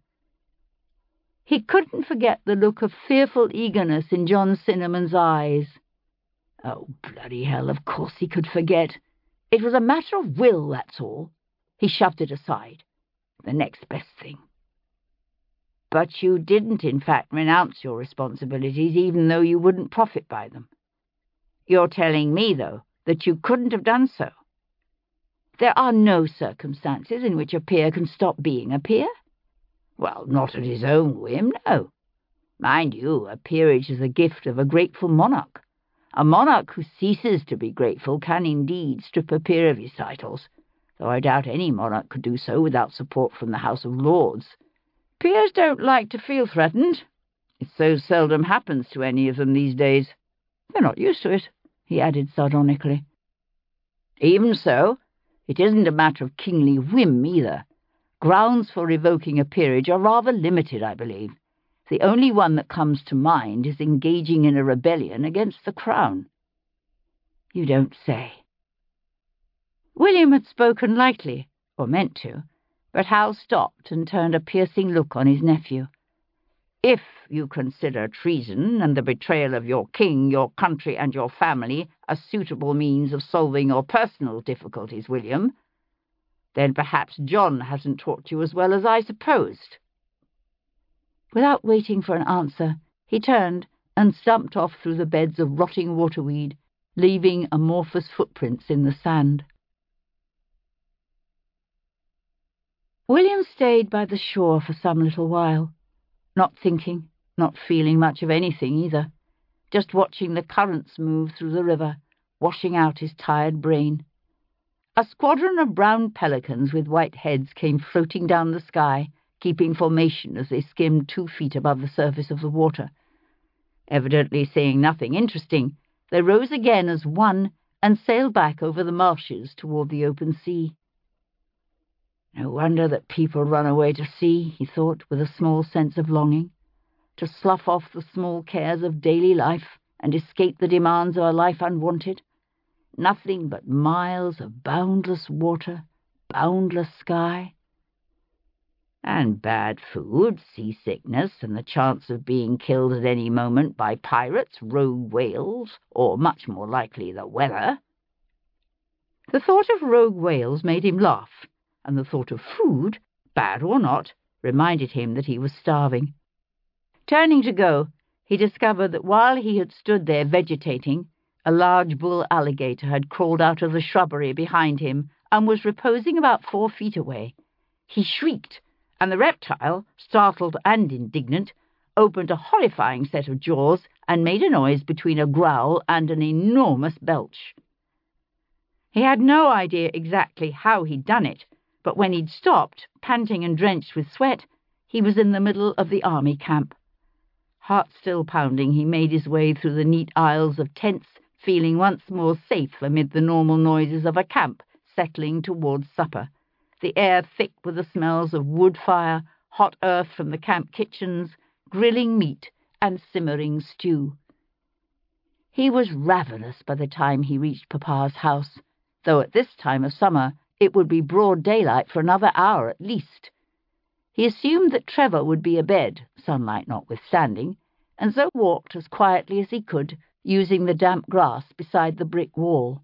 He couldn't forget the look of fearful eagerness in John Cinnamon's eyes. Oh, bloody hell, of course he could forget. It was a matter of will, that's all. He shoved it aside. The next best thing. But you didn't, in fact, renounce your responsibilities, even though you wouldn't profit by them. You're telling me, though, that you couldn't have done so. There are no circumstances in which a peer can stop being a peer. Well, not at his own whim, no. Mind you, a peerage is the gift of a grateful monarch. A monarch who ceases to be grateful can indeed strip a peer of his titles, though I doubt any monarch could do so without support from the House of Lords. Peers don't like to feel threatened. It so seldom happens to any of them these days. They're not used to it. he added sardonically. Even so, it isn't a matter of kingly whim either. Grounds for revoking a peerage are rather limited, I believe. The only one that comes to mind is engaging in a rebellion against the crown. You don't say. William had spoken lightly, or meant to, but Hal stopped and turned a piercing look on his nephew. If you consider treason and the betrayal of your king, your country, and your family a suitable means of solving your personal difficulties, William, then perhaps John hasn't taught you as well as I supposed. Without waiting for an answer, he turned and stumped off through the beds of rotting waterweed, leaving amorphous footprints in the sand. William stayed by the shore for some little while, not thinking, not feeling much of anything either, just watching the currents move through the river, washing out his tired brain. A squadron of brown pelicans with white heads came floating down the sky, keeping formation as they skimmed 2 feet above the surface of the water. Evidently seeing nothing interesting, they rose again as one and sailed back over the marshes toward the open sea. No wonder that people run away to sea, he thought, with a small sense of longing, to slough off the small cares of daily life and escape the demands of a life unwanted. Nothing but miles of boundless water, boundless sky. And bad food, seasickness, and the chance of being killed at any moment by pirates, rogue whales, or, much more likely, the weather. The thought of rogue whales made him laugh, and the thought of food, bad or not, reminded him that he was starving. Turning to go, he discovered that while he had stood there vegetating, a large bull alligator had crawled out of the shrubbery behind him and was reposing about 4 feet away. He shrieked, and the reptile, startled and indignant, opened a horrifying set of jaws and made a noise between a growl and an enormous belch. He had no idea exactly how he'd done it, but when he'd stopped, panting and drenched with sweat, he was in the middle of the army camp. Heart still pounding, he made his way through the neat aisles of tents, feeling once more safe amid the normal noises of a camp settling towards supper, the air thick with the smells of wood fire, hot earth from the camp kitchens, grilling meat, and simmering stew. He was ravenous by the time he reached Papa's house, though at this time of summer it would be broad daylight for another hour at least. He assumed that Trevor would be abed, sunlight notwithstanding, and so walked as quietly as he could, using the damp grass beside the brick wall.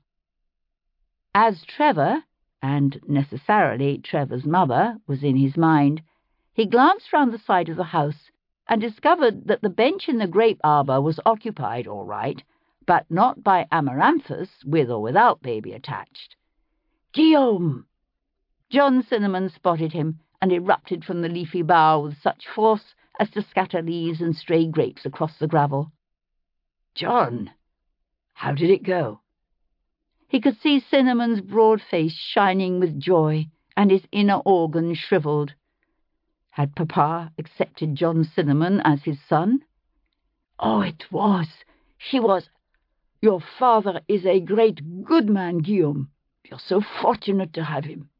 As Trevor, and necessarily Trevor's mother, was in his mind, he glanced round the side of the house and discovered that the bench in the grape arbour was occupied all right, but not by Amaranthus, with or without baby attached. "Guillaume!" John Cinnamon spotted him and erupted from the leafy bough with such force as to scatter leaves and stray grapes across the gravel. "John, how did it go?" He could see Cinnamon's broad face shining with joy and his inner organs shriveled. Had Papa accepted John Cinnamon as his son? "Oh, it was. He was. Your father is a great good man, Guillaume. You're so fortunate to have him."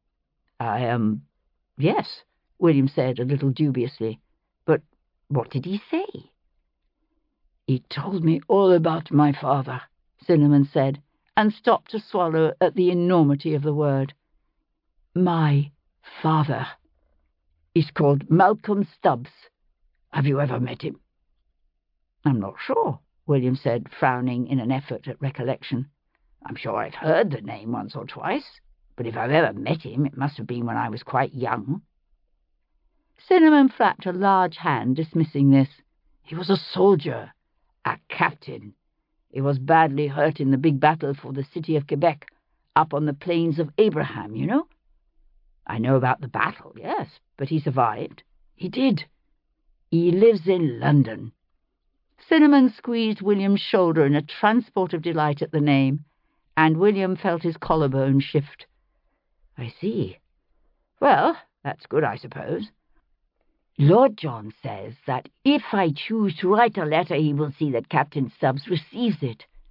Yes, William said a little dubiously. "But what did he say?" "He told me all about my father," Cinnamon said, and stopped to swallow at the enormity of the word. "My father. He's called Malcolm Stubbs. Have you ever met him?" "I'm not sure," William said, frowning in an effort at recollection. "I'm sure I've heard the name once or twice, but if I've ever met him, it must have been when I was quite young." Cinnamon flapped a large hand, dismissing this. "He was a soldier, a captain. He was badly hurt in the big battle for the city of Quebec, up on the plains of Abraham, you know." "I know about the battle, yes, but he survived." "He did. He lives in London." Cinnamon squeezed William's shoulder in a transport of delight at the name, and William felt his collarbone shift. "I see. Well, that's good, I suppose." "Lord John says that if I choose to write a letter, he will see that Captain Stubbs receives it.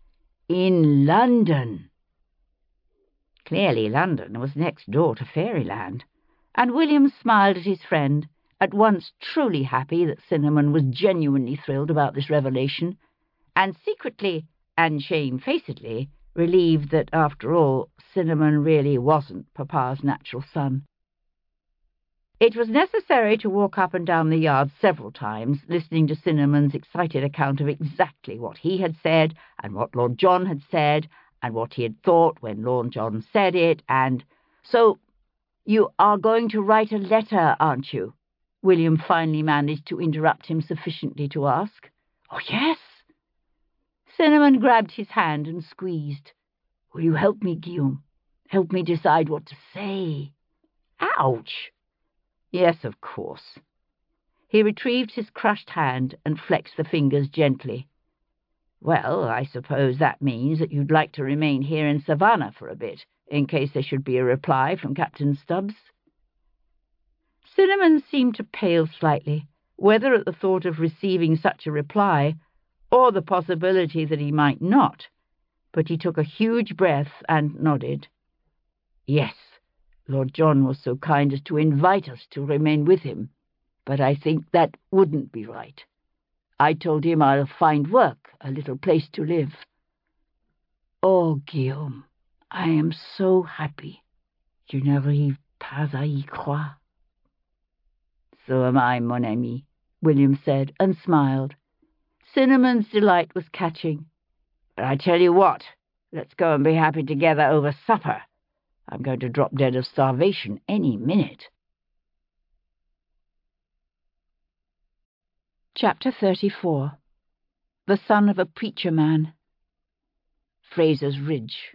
In London. Clearly London was next door to Fairyland, and William smiled at his friend, at once truly happy that Cinnamon was genuinely thrilled about this revelation, and secretly and shamefacedly relieved that, after all, Cinnamon really wasn't Papa's natural son. It was necessary to walk up and down the yard several times, listening to Cinnamon's excited account of exactly what he had said, and what Lord John had said, and what he had thought when Lord John said it, and "So you are going to write a letter, aren't you?" William finally managed to interrupt him sufficiently to ask. "Oh, yes." Cinnamon grabbed his hand and squeezed. "Will you help me, Guillaume? Help me decide what to say." "Ouch!" "Yes, of course." He retrieved his crushed hand and flexed the fingers gently. "Well, I suppose that means that you'd like to remain here in Savannah for a bit, in case there should be a reply from Captain Stubbs." Cinnamon seemed to pale slightly, whether at the thought of receiving such a reply, or the possibility that he might not, but he took a huge breath and nodded. "Yes, Lord John was so kind as to invite us to remain with him, but I think that wouldn't be right. I told him I'll find work, a little place to live." "Oh, Guillaume, I am so happy. Je n'arrive pas à y croire." "So am I, mon ami," William said, and smiled. Cinnamon's delight was catching. "But I tell you what, let's go and be happy together over supper. I'm going to drop dead of starvation any minute." Chapter 34. The Son of a Preacher Man. Fraser's Ridge.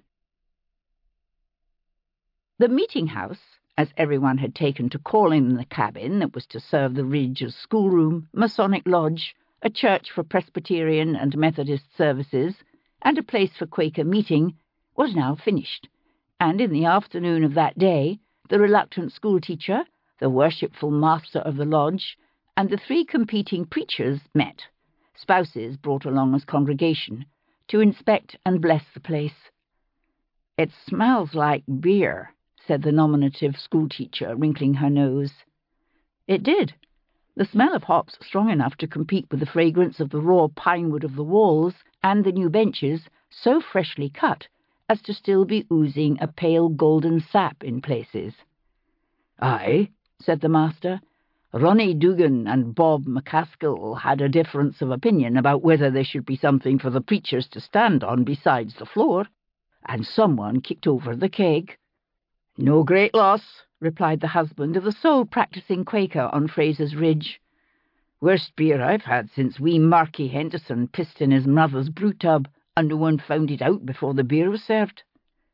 The meeting house, as everyone had taken to calling the cabin that was to serve the Ridge as schoolroom, Masonic lodge, a church for Presbyterian and Methodist services, and a place for Quaker meeting, was now finished, and in the afternoon of that day the reluctant schoolteacher, the worshipful master of the lodge, and the 3 competing preachers met, spouses brought along as congregation, to inspect and bless the place. "It smells like beer," said the nominative schoolteacher, wrinkling her nose. It did. The smell of hops strong enough to compete with the fragrance of the raw pine wood of the walls, and the new benches, so freshly cut as to still be oozing a pale golden sap in places. "Aye," said the master. "Ronnie Dugan and Bob McCaskill had a difference of opinion about whether there should be something for the preachers to stand on besides the floor, and someone kicked over the keg." "No great loss," replied the husband of the sole practising Quaker on Fraser's Ridge. "Worst beer I've had since wee Marky Henderson pissed in his mother's brew tub, and no one found it out before the beer was served."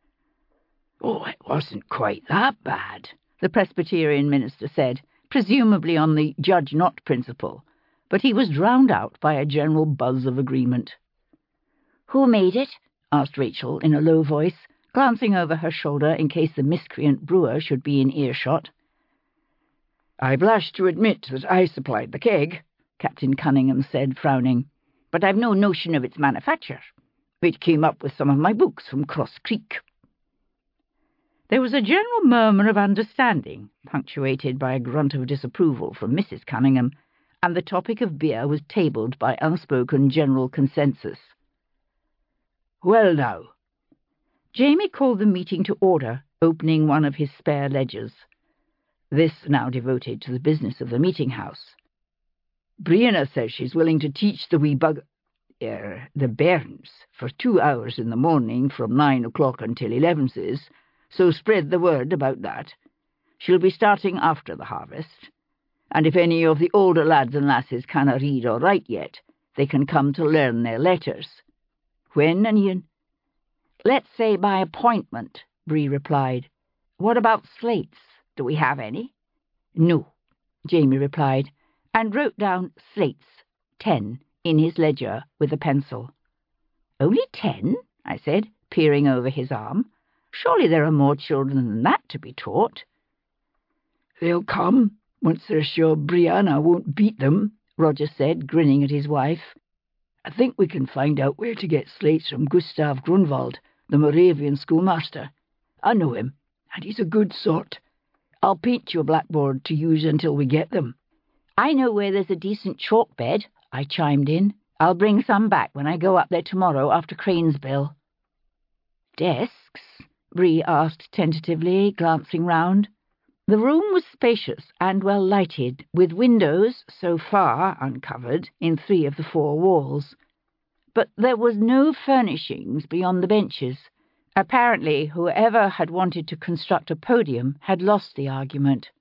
"Oh, it wasn't quite that bad," the Presbyterian minister said, presumably on the judge not principle, but he was drowned out by a general buzz of agreement. "Who made it?" asked Rachel in a low voice, glancing over her shoulder in case the miscreant brewer should be in earshot. "I blush to admit that I supplied the keg," Captain Cunningham said, frowning, "but I've no notion of its manufacture. It came up with some of my books from Cross Creek." There was a general murmur of understanding, punctuated by a grunt of disapproval from Mrs. Cunningham, and the topic of beer was tabled by unspoken general consensus. "Well, now," Jamie called the meeting to order, opening one of his spare ledgers, this now devoted to the business of the meeting house. "Brianna says she's willing to teach the wee the bairns, for 2 hours in the morning from 9 o'clock until 11, so spread the word about that. She'll be starting after the harvest, and if any of the older lads and lasses canna read or write yet, they can come to learn their letters. When, Ian?" "Let's say by appointment," Bree replied. "What about slates? Do we have any?" "No," Jamie replied, and wrote down slates, 10, in his ledger with a pencil. "Only 10?" I said, peering over his arm. "Surely there are more children than that to be taught." "They'll come, once they're sure Brianna won't beat them," Roger said, grinning at his wife. I think we can find out where to get slates from Gustav Grunwald, the Moravian schoolmaster. I know him, and he's a good sort. I'll paint you a blackboard to use until we get them." "I know where there's a decent chalk bed," I chimed in. "I'll bring some back when I go up there tomorrow after Cranesbill." "Desks?" Bree asked tentatively, glancing round. The room was spacious and well lighted, with windows, so far uncovered, in 3 of the 4 walls. But there was no furnishings beyond the benches. Apparently, whoever had wanted to construct a podium had lost the argument.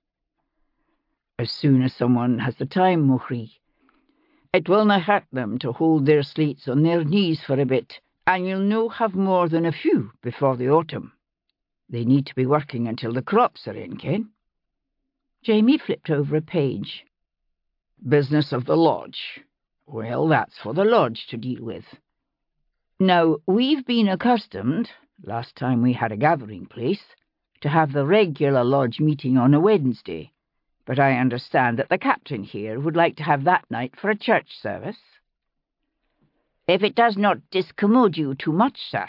"As soon as someone has the time, Mochrie. It will na hurt them to hold their slates on their knees for a bit, and you'll no have more than a few before the autumn. They need to be working until the crops are in, Ken." Jamie flipped over a page. "Business of the lodge. Well, that's for the lodge to deal with. Now, we've been accustomed, last time we had a gathering place, to have the regular lodge meeting on a Wednesday, but I understand that the captain here would like to have that night for a church service." "If it does not discommode you too much, sir."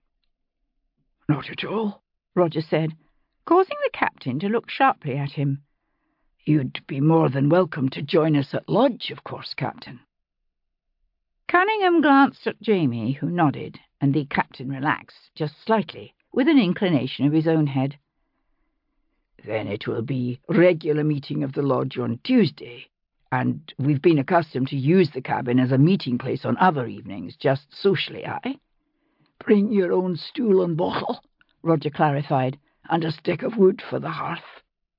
"Not at all," Roger said, causing the captain to look sharply at him. "You'd be more than welcome to join us at lodge, of course, Captain." Cunningham glanced at Jamie, who nodded, and the captain relaxed, just slightly, with an inclination of his own head. "Then it will be regular meeting of the lodge on Tuesday, and we've been accustomed to use the cabin as a meeting place on other evenings, just socially, aye? Bring your own stool and bottle," Roger clarified, "and a stick of wood for the hearth."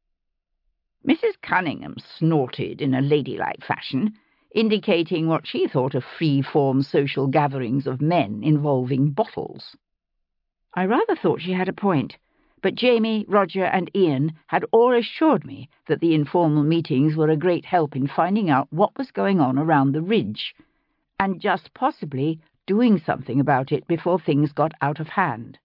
Mrs. Cunningham snorted in a ladylike fashion, indicating what she thought of free-form social gatherings of men involving bottles. I rather thought she had a point, but Jamie, Roger, and Ian had all assured me that the informal meetings were a great help in finding out what was going on around the ridge, and just possibly doing something about it before things got out of hand.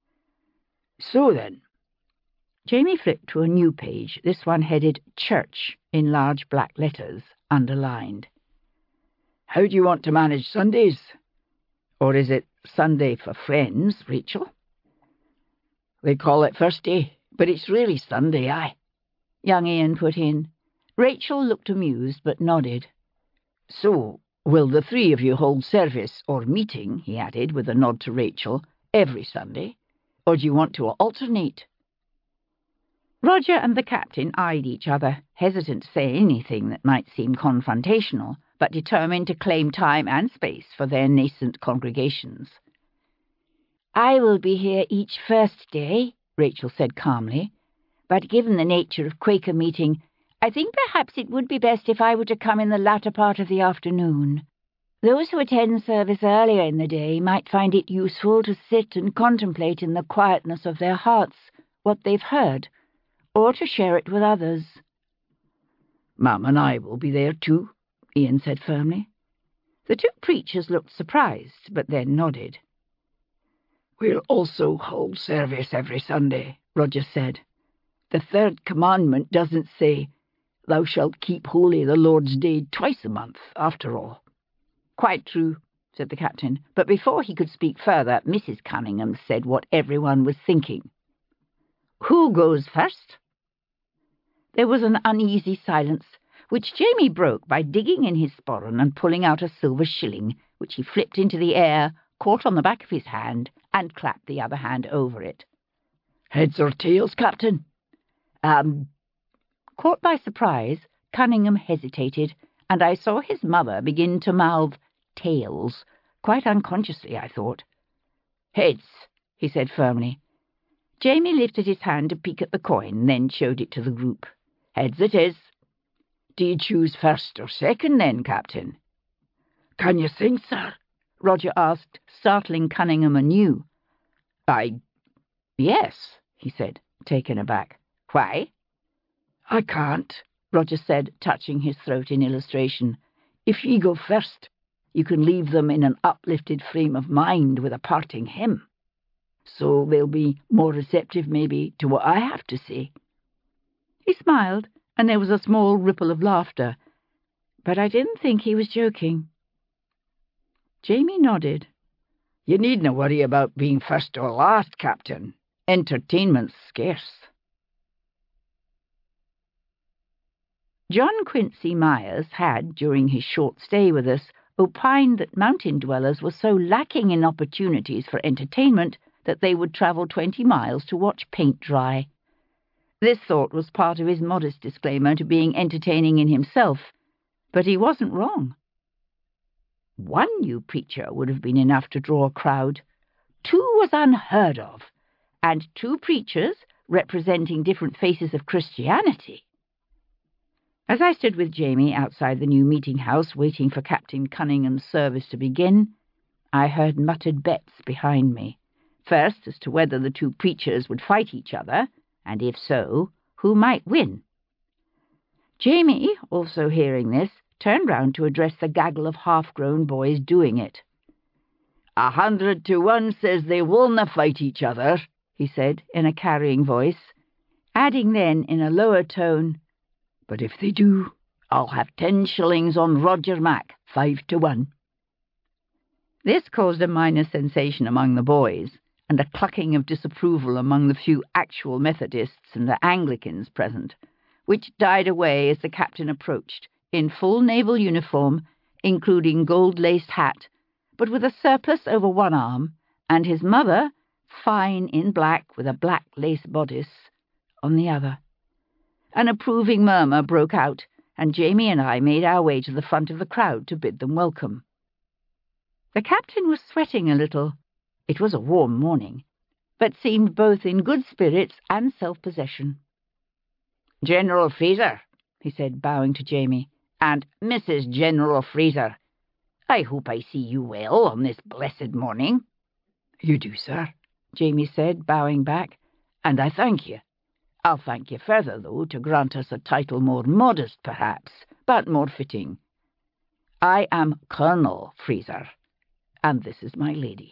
"So then," Jamie flipped to a new page, this one headed Church in large black letters, underlined. "How do you want to manage Sundays? Or is it Sunday for friends, Rachel?" "They call it Thursday, but it's really Sunday, aye," young Ian put in. Rachel looked amused, but nodded. "So, will the 3 of you hold service or meeting," he added, with a nod to Rachel, "every Sunday? Or do you want to alternate?" Roger and the captain eyed each other, hesitant to say anything that might seem confrontational, but determined to claim time and space for their nascent congregations. "I will be here each first day," Rachel said calmly, "but given the nature of Quaker meeting, I think perhaps it would be best if I were to come in the latter part of the afternoon. Those who attend service earlier in the day might find it useful to sit and contemplate in the quietness of their hearts what they've heard, or to share it with others." "Mum and I will be there too," Ian said firmly. The 2 preachers looked surprised, but then nodded. "We'll also hold service every Sunday," Roger said. "The 3rd commandment doesn't say, 'Thou shalt keep holy the Lord's day twice a month,' after all." "Quite true," said the captain, but before he could speak further, Mrs. Cunningham said what everyone was thinking. "Who goes first?" There was an uneasy silence, which Jamie broke by digging in his sporran and pulling out a silver shilling, which he flipped into the air, caught on the back of his hand, and clapped the other hand over it. "Heads or tails, Captain?" Caught by surprise, Cunningham hesitated, and I saw his mother begin to mouth tails, quite unconsciously, I thought. "Heads," he said firmly. Jamie lifted his hand to peek at the coin, then showed it to the group. "Heads it is." "Do you choose first or second then, Captain?" "Can you sing, sir?" Roger asked, startling Cunningham anew. Yes, he said, taken aback. "Why?" "I can't," Roger said, touching his throat in illustration. "If ye go first, you can leave them in an uplifted frame of mind with a parting hymn. So they'll be more receptive, maybe, to what I have to say." He smiled, and there was a small ripple of laughter, but I didn't think he was joking. Jamie nodded. You needna worry about being first or last, Captain. Entertainment's scarce. John Quincy Myers had, during his short stay with us, opined that mountain dwellers were so lacking in opportunities for entertainment that they would travel 20 miles to watch paint dry. This thought was part of his modest disclaimer to being entertaining in himself, but he wasn't wrong. One new preacher would have been enough to draw a crowd. 2 was unheard of, and 2 preachers representing different faces of Christianity. As I stood with Jamie outside the new meeting house waiting for Captain Cunningham's service to begin, I heard muttered bets behind me. First, as to whether the 2 preachers would fight each other, and if so, who might win. Jamie, also hearing this, turned round to address the gaggle of half-grown boys doing it. 100 to 1 says they willna fight each other, he said in a carrying voice, adding then in a lower tone, but if they do, I'll have 10 shillings on Roger Mac, 5 to 1. This caused a minor sensation among the boys, and a clucking of disapproval among the few actual Methodists and the Anglicans present, which died away as the captain approached, in full naval uniform, including gold-laced hat, but with a surplice over one arm, and his mother, fine in black with a black lace bodice, on the other. An approving murmur broke out, and Jamie and I made our way to the front of the crowd to bid them welcome. The captain was sweating a little. It was a warm morning, but seemed both in good spirits and self-possession. General Fraser, he said, bowing to Jamie, and Mrs. General Fraser, I hope I see you well on this blessed morning. You do, sir, Jamie said, bowing back, and I thank you. I'll thank you further, though, to grant us a title more modest, perhaps, but more fitting. I am Colonel Fraser, and this is my lady.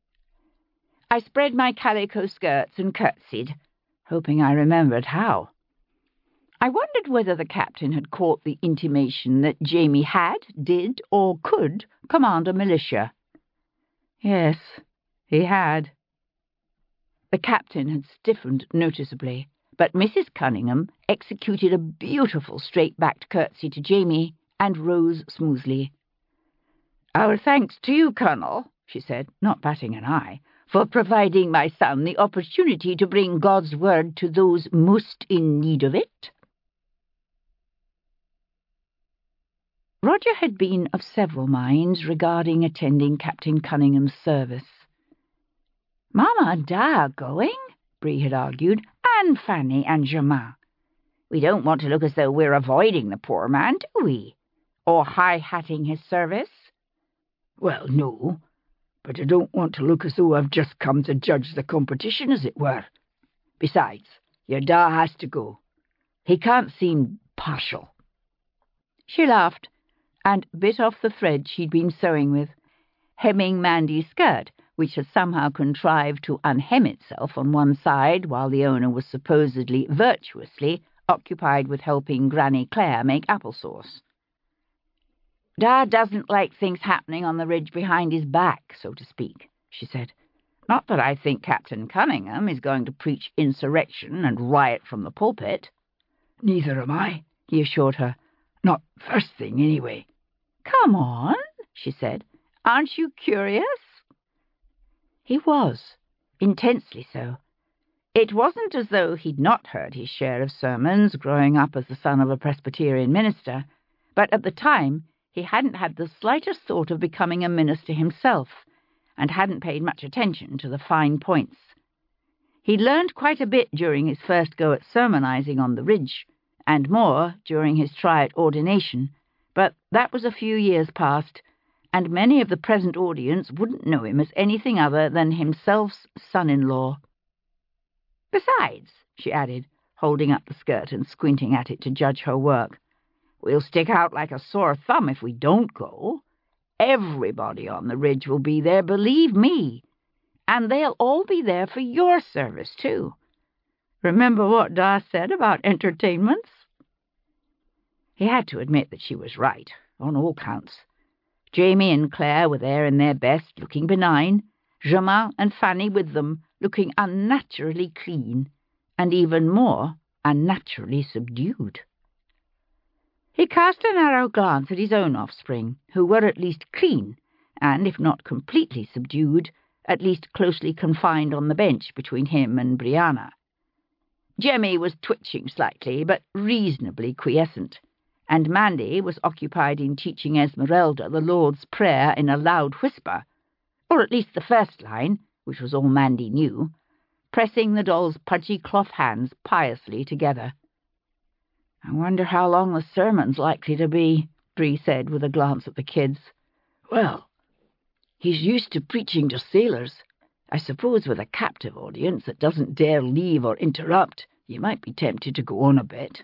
I spread my calico skirts and curtsied, hoping I remembered how. I wondered whether the captain had caught the intimation that Jamie had, did, or could command a militia. Yes, he had. The captain had stiffened noticeably, but Mrs. Cunningham executed a beautiful straight-backed curtsy to Jamie and rose smoothly. "Our thanks to you, Colonel," she said, not batting an eye, "for providing my son the opportunity to bring God's word to those most in need of it." Roger had been of several minds regarding attending Captain Cunningham's service. "Mama and Da are going," Bree had argued, "and Fanny and Germain. We don't want to look as though we're avoiding the poor man, do we? Or high-hatting his service?" "Well, no, but I don't want to look as though I've just come to judge the competition, as it were. Besides, your Da has to go. He can't seem partial." She laughed, and bit off the thread she'd been sewing with, hemming Mandy's skirt, which had somehow contrived to unhem itself on one side while the owner was supposedly, virtuously, occupied with helping Granny Clare make applesauce. "Da doesn't like things happening on the ridge behind his back, so to speak," she said. "Not that I think Captain Cunningham is going to preach insurrection and riot from the pulpit." "Neither am I," he assured her. "Not first thing, anyway." "Come on," she said. "Aren't you curious?" He was, intensely so. It wasn't as though he'd not heard his share of sermons growing up as the son of a Presbyterian minister, but at the time he hadn't had the slightest thought of becoming a minister himself, and hadn't paid much attention to the fine points. He'd learned quite a bit during his first go at sermonizing on the ridge, and more during his try at ordination, but that was a few years past, and many of the present audience wouldn't know him as anything other than himself's son-in-law. "Besides," she added, holding up the skirt and squinting at it to judge her work, "we'll stick out like a sore thumb if we don't go. Everybody on the ridge will be there, believe me, and they'll all be there for your service, too. Remember what Da said about entertainments?" He had to admit that she was right, on all counts. Jamie and Claire were there in their best, looking benign, Germain and Fanny with them, looking unnaturally clean, and even more unnaturally subdued. He cast a narrow glance at his own offspring, who were at least clean, and, if not completely subdued, at least closely confined on the bench between him and Brianna. Jemmy was twitching slightly, but reasonably quiescent, and Mandy was occupied in teaching Esmeralda the Lord's Prayer in a loud whisper, or at least the first line, which was all Mandy knew, pressing the doll's pudgy cloth hands piously together. "I wonder how long the sermon's likely to be," Bree said with a glance at the kids. "Well, he's used to preaching to sailors. I suppose with a captive audience that doesn't dare leave or interrupt, you might be tempted to go on a bit."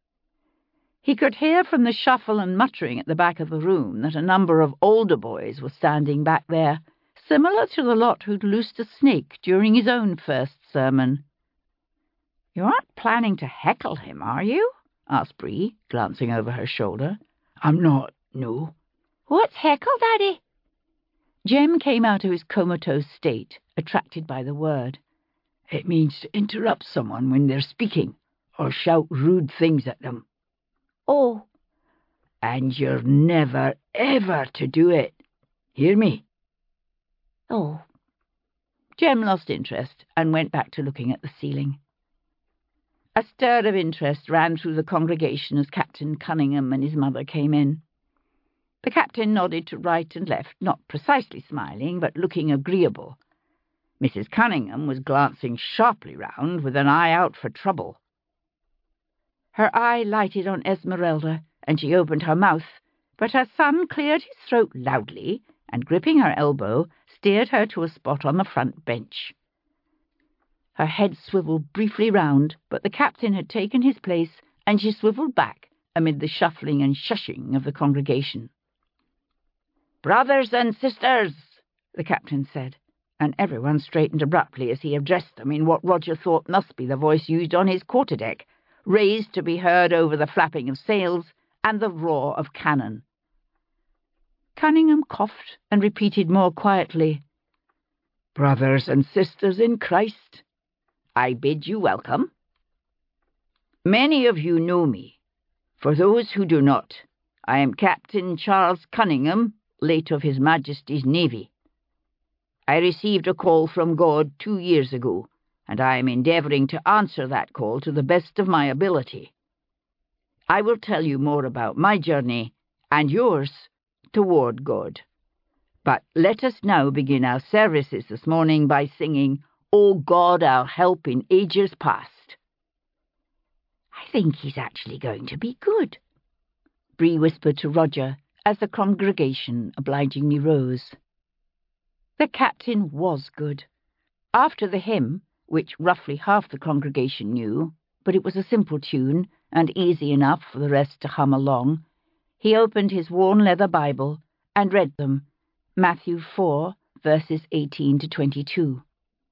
He could hear from the shuffle and muttering at the back of the room that a number of older boys were standing back there, similar to the lot who'd loosed a snake during his own first sermon. "You aren't planning to heckle him, are you?" asked Bree, glancing over her shoulder. "I'm not, no." "What's heckle, Daddy?" Jem came out of his comatose state, attracted by the word. "It means to interrupt someone when they're speaking, or shout rude things at them." "Oh." "And you're never, ever to do it. Hear me?" "Oh." Jem lost interest and went back to looking at the ceiling. A stir of interest ran through the congregation as Captain Cunningham and his mother came in. The captain nodded to right and left, not precisely smiling, but looking agreeable. Mrs. Cunningham was glancing sharply round, with an eye out for trouble. Her eye lighted on Esmeralda, and she opened her mouth, but her son cleared his throat loudly, and, gripping her elbow, steered her to a spot on the front bench. Her head swiveled briefly round, but the captain had taken his place, and she swiveled back amid the shuffling and shushing of the congregation. "Brothers and sisters," the captain said, and everyone straightened abruptly as he addressed them in what Roger thought must be the voice used on his quarterdeck, raised to be heard over the flapping of sails and the roar of cannon. Cunningham coughed and repeated more quietly, "Brothers and sisters in Christ, I bid you welcome. Many of you know me. For those who do not, I am Captain Charles Cunningham, late of His Majesty's Navy. I received a call from God 2 years ago, and I am endeavouring to answer that call to the best of my ability. I will tell you more about my journey and yours toward God. But let us now begin our services this morning by singing, 'O God, our help in ages past.'" "I think he's actually going to be good," Bree whispered to Roger as the congregation obligingly rose. The captain was good. After the hymn, which roughly half the congregation knew, but it was a simple tune and easy enough for the rest to hum along, he opened his worn leather Bible and read them, Matthew 4, verses 18 to 22.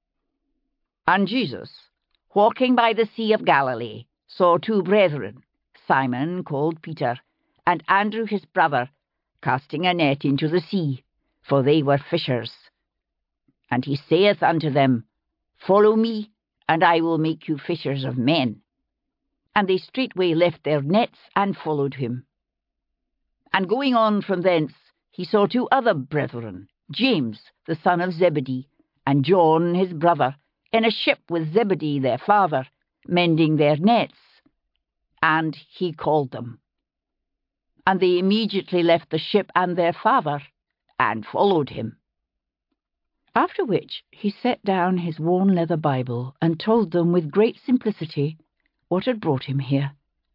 "And Jesus, walking by the Sea of Galilee, saw 2 brethren, Simon called Peter, and Andrew his brother, casting a net into the sea, for they were fishers. And he saith unto them, Follow me, and I will make you fishers of men. And they straightway left their nets and followed him. And going on from thence, he saw 2 other brethren, James the son of Zebedee, and John his brother, in a ship with Zebedee their father, mending their nets. And he called them. And they immediately left the ship and their father, and followed him." After which he set down his worn leather Bible and told them with great simplicity what had brought him here.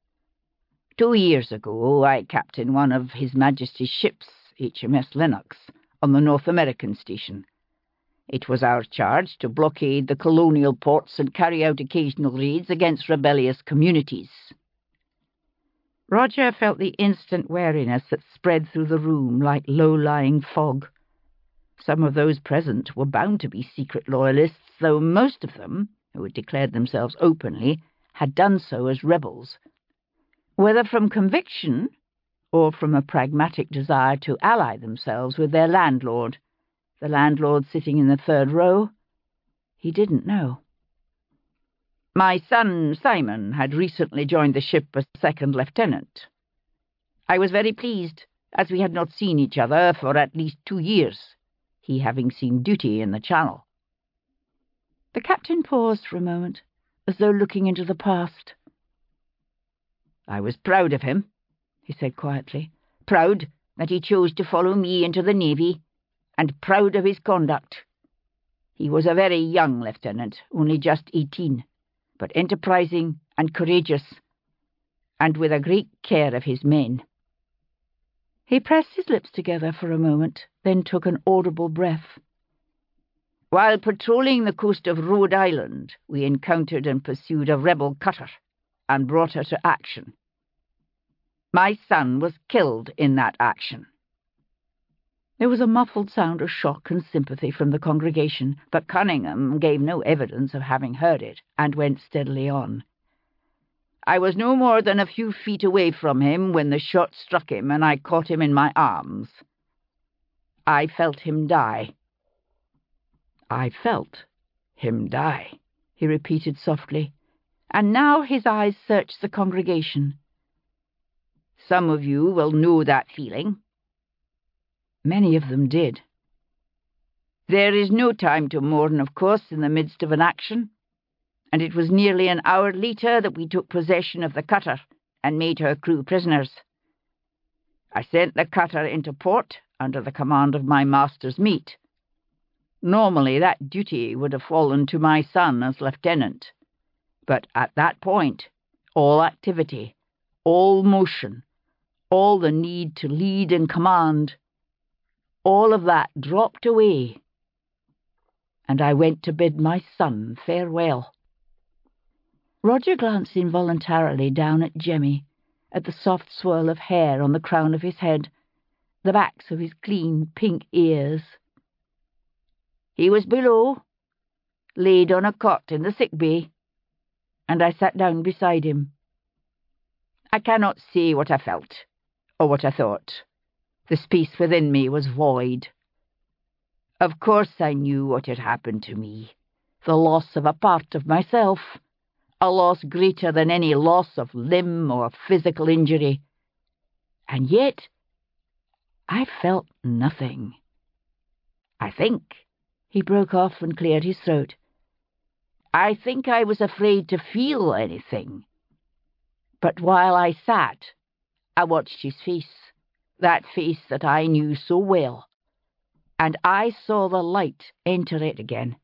2 years ago I captained one of His Majesty's ships, HMS Lennox, on the North American station. It was our charge to blockade the colonial ports and carry out occasional raids against rebellious communities. Roger felt the instant wariness that spread through the room like low-lying fog. Some of those present were bound to be secret loyalists, though most of them, who had declared themselves openly, had done so as rebels. Whether from conviction or from a pragmatic desire to ally themselves with their landlord, the landlord sitting in the third row. He didn't know. My son Simon had recently joined the ship as second lieutenant. I was very pleased, as we had not seen each other for at least 2 years, he having seen duty in the Channel. The captain paused for a moment, as though looking into the past. I was proud of him, he said quietly, proud that he chose to follow me into the Navy, and proud of his conduct. He was a very young lieutenant, only just 18, but enterprising and courageous, and with a great care of his men. He pressed his lips together for a moment, then took an audible breath. While patrolling the coast of Rhode Island, we encountered and pursued a rebel cutter and brought her to action. My son was killed in that action. There was a muffled sound of shock and sympathy from the congregation, but Cunningham gave no evidence of having heard it, and went steadily on. I was no more than a few feet away from him when the shot struck him, and I caught him in my arms. I felt him die. I felt him die, he repeated softly, and now his eyes searched the congregation. Some of you will know that feeling. Many of them did. There is no time to mourn, of course, in the midst of an action, and it was nearly an hour later that we took possession of the cutter and made her crew prisoners. I sent the cutter into port under the command of my master's mate. Normally that duty would have fallen to my son as lieutenant, but at that point, all activity, all motion, all the need to lead and command, all of that dropped away, and I went to bid my son farewell. Roger glanced involuntarily down at Jemmy, at the soft swirl of hair on the crown of his head, the backs of his clean pink ears. He was below, laid on a cot in the sick bay, and I sat down beside him. I cannot say what I felt, or what I thought. The space within me was void. Of course I knew what had happened to me, the loss of a part of myself, a loss greater than any loss of limb or physical injury. And yet I felt nothing. I think, he broke off and cleared his throat, I think I was afraid to feel anything. But while I sat, I watched his face, that face that I knew so well, and I saw the light enter it again.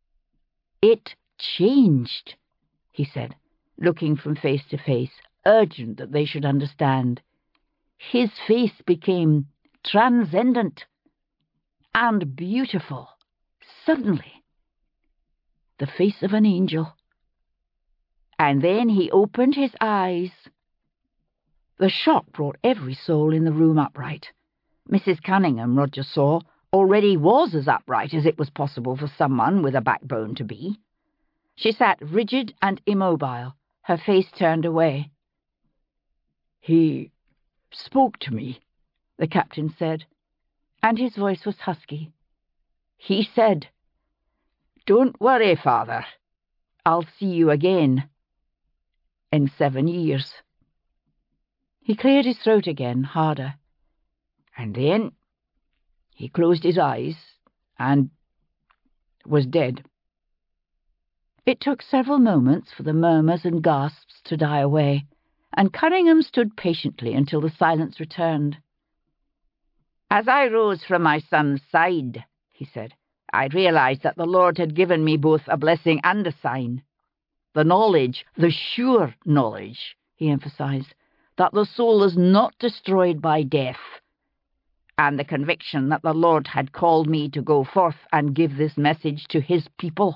It changed, he said, looking from face to face, urgent that they should understand. His face became transcendent and beautiful, suddenly, the face of an angel. And then he opened his eyes. The shock brought every soul in the room upright. Mrs. Cunningham, Roger saw, already was as upright as it was possible for someone with a backbone to be. She sat rigid and immobile, her face turned away. He spoke to me, the captain said, and his voice was husky. He said, "Don't worry, Father. I'll see you again in 7 years." He cleared his throat again, harder, and then he closed his eyes and was dead. It took several moments for the murmurs and gasps to die away, and Cunningham stood patiently until the silence returned. As I rose from my son's side, he said, I realized that the Lord had given me both a blessing and a sign. The knowledge, the sure knowledge, he emphasized, that the soul is not destroyed by death, and the conviction that the Lord had called me to go forth and give this message to his people.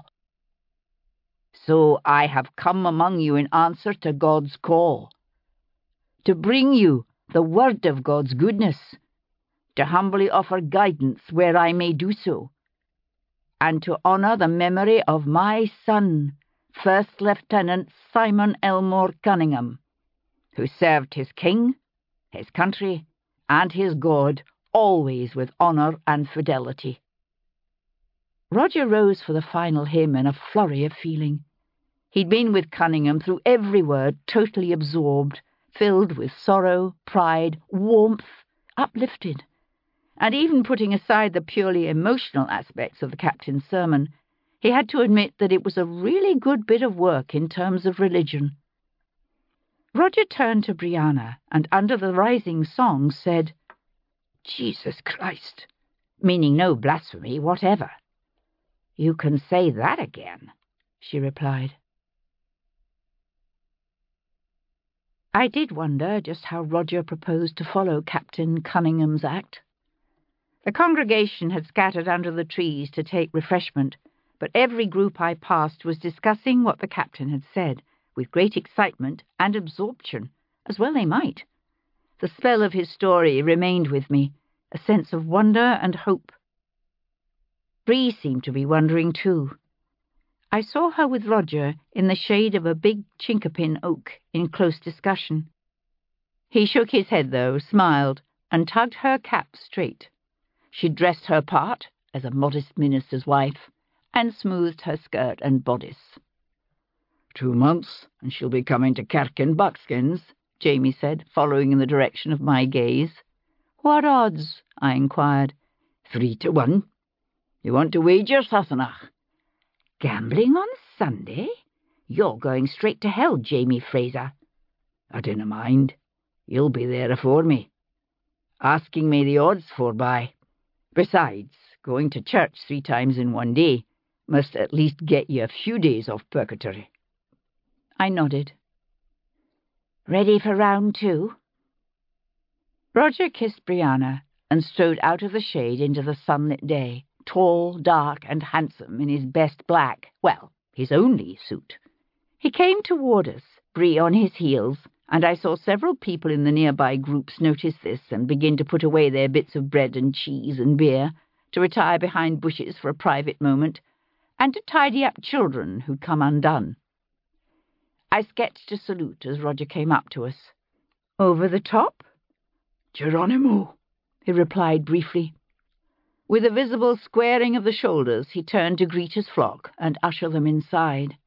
So I have come among you in answer to God's call, to bring you the word of God's goodness, to humbly offer guidance where I may do so, and to honor the memory of my son, First Lieutenant Simon Elmore Cunningham, who served his king, his country, and his God, always with honour and fidelity. Roger rose for the final hymn in a flurry of feeling. He'd been with Cunningham through every word, totally absorbed, filled with sorrow, pride, warmth, uplifted. And even putting aside the purely emotional aspects of the captain's sermon, he had to admit that it was a really good bit of work in terms of religion. Roger turned to Brianna and, under the rising song, said, "Jesus Christ," meaning no blasphemy whatever. "You can say that again," she replied. I did wonder just how Roger proposed to follow Captain Cunningham's act. The congregation had scattered under the trees to take refreshment, but every group I passed was discussing what the captain had said, with great excitement and absorption, as well they might. The spell of his story remained with me, a sense of wonder and hope. Bree seemed to be wondering too. I saw her with Roger in the shade of a big chinkapin oak in close discussion. He shook his head, though, smiled, and tugged her cap straight. She dressed her part, as a modest minister's wife, and smoothed her skirt and bodice. 2 months, and she'll be coming to Kirk in buckskins, Jamie said, following in the direction of my gaze. What odds? I inquired. 3 to 1. You want to wager, Sassenach? Gambling on Sunday? You're going straight to hell, Jamie Fraser. I dinna mind. You'll be there afore me. Asking me the odds forby. Besides, going to church 3 times in one day must at least get you a few days off purgatory. I nodded. Ready for round 2? Roger kissed Brianna and strode out of the shade into the sunlit day, tall, dark, and handsome in his best black, well, his only suit. He came toward us, Bree on his heels, and I saw several people in the nearby groups notice this and begin to put away their bits of bread and cheese and beer, to retire behind bushes for a private moment, and to tidy up children who'd come undone. I sketched a salute as Roger came up to us. Over the top? Geronimo, he replied briefly. With a visible squaring of the shoulders, he turned to greet his flock and usher them inside.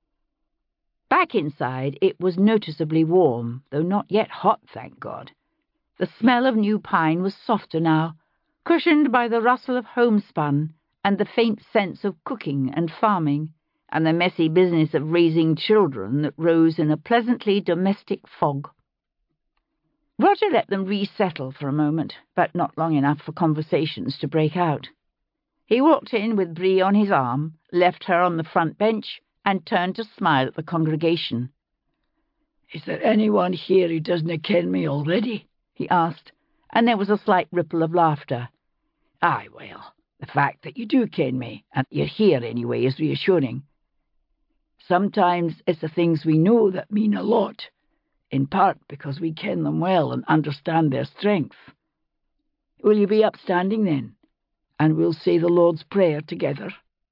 Back inside, it was noticeably warm, though not yet hot, thank God. The smell of new pine was softer now, cushioned by the rustle of homespun and the faint sense of cooking and farming, and the messy business of raising children that rose in a pleasantly domestic fog. Roger let them resettle for a moment, but not long enough for conversations to break out. He walked in with Bree on his arm, left her on the front bench, and turned to smile at the congregation. "Is there anyone here who doesn't ken me already?" he asked, and there was a slight ripple of laughter. "Aye, well, the fact that you do ken me, and you're here anyway, is reassuring. Sometimes it's the things we know that mean a lot, in part because we ken them well and understand their strength. Will you be upstanding then, and we'll say the Lord's Prayer together?"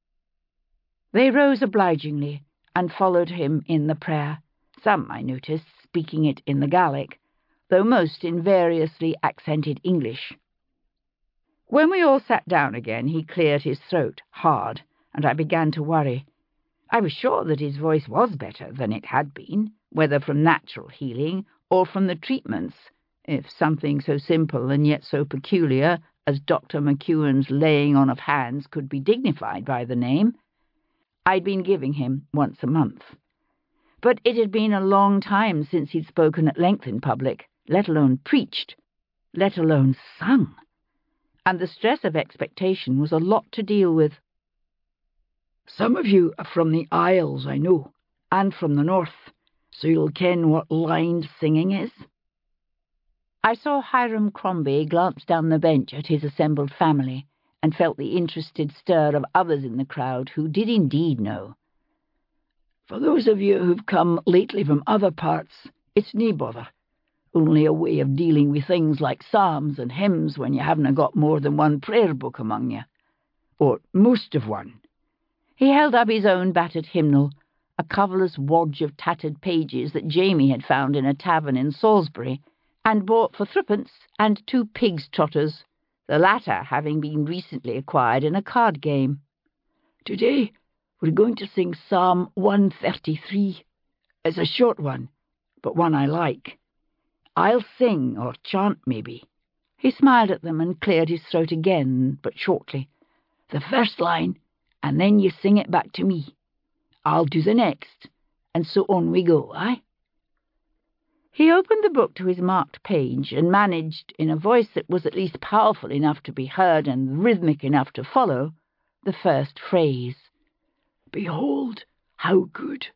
They rose obligingly and followed him in the prayer, some, I noticed, speaking it in the Gaelic, though most in variously accented English. When we all sat down again, he cleared his throat hard, and I began to worry. I was sure that his voice was better than it had been, whether from natural healing or from the treatments, if something so simple and yet so peculiar as Dr. McEwen's laying on of hands could be dignified by the name. I'd been giving him once a month. But it had been a long time since he'd spoken at length in public, let alone preached, let alone sung. And the stress of expectation was a lot to deal with. "Some of you are from the Isles, I know, and from the north, so you'll ken what lined singing is." I saw Hiram Crombie glance down the bench at his assembled family, and felt the interested stir of others in the crowd who did indeed know. "For those of you who've come lately from other parts, it's nae bother, only a way of dealing with things like psalms and hymns when you haven't got more than one prayer book among you, or most of one." He held up his own battered hymnal, a coverless wodge of tattered pages that Jamie had found in a tavern in Salisbury, and bought for 3d and 2 pigs' trotters, the latter having been recently acquired in a card game. Today we're going to sing Psalm 133. It's a short one, but one I like. I'll sing or chant, maybe. He smiled at them and cleared his throat again, but shortly. The first line, and then you sing it back to me. I'll do the next, and so on we go, aye? He opened the book to his marked page and managed, in a voice that was at least powerful enough to be heard and rhythmic enough to follow, the first phrase. Behold, how good.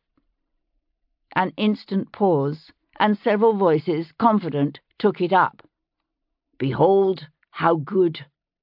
An instant pause, and several voices, confident, took it up. Behold, how good.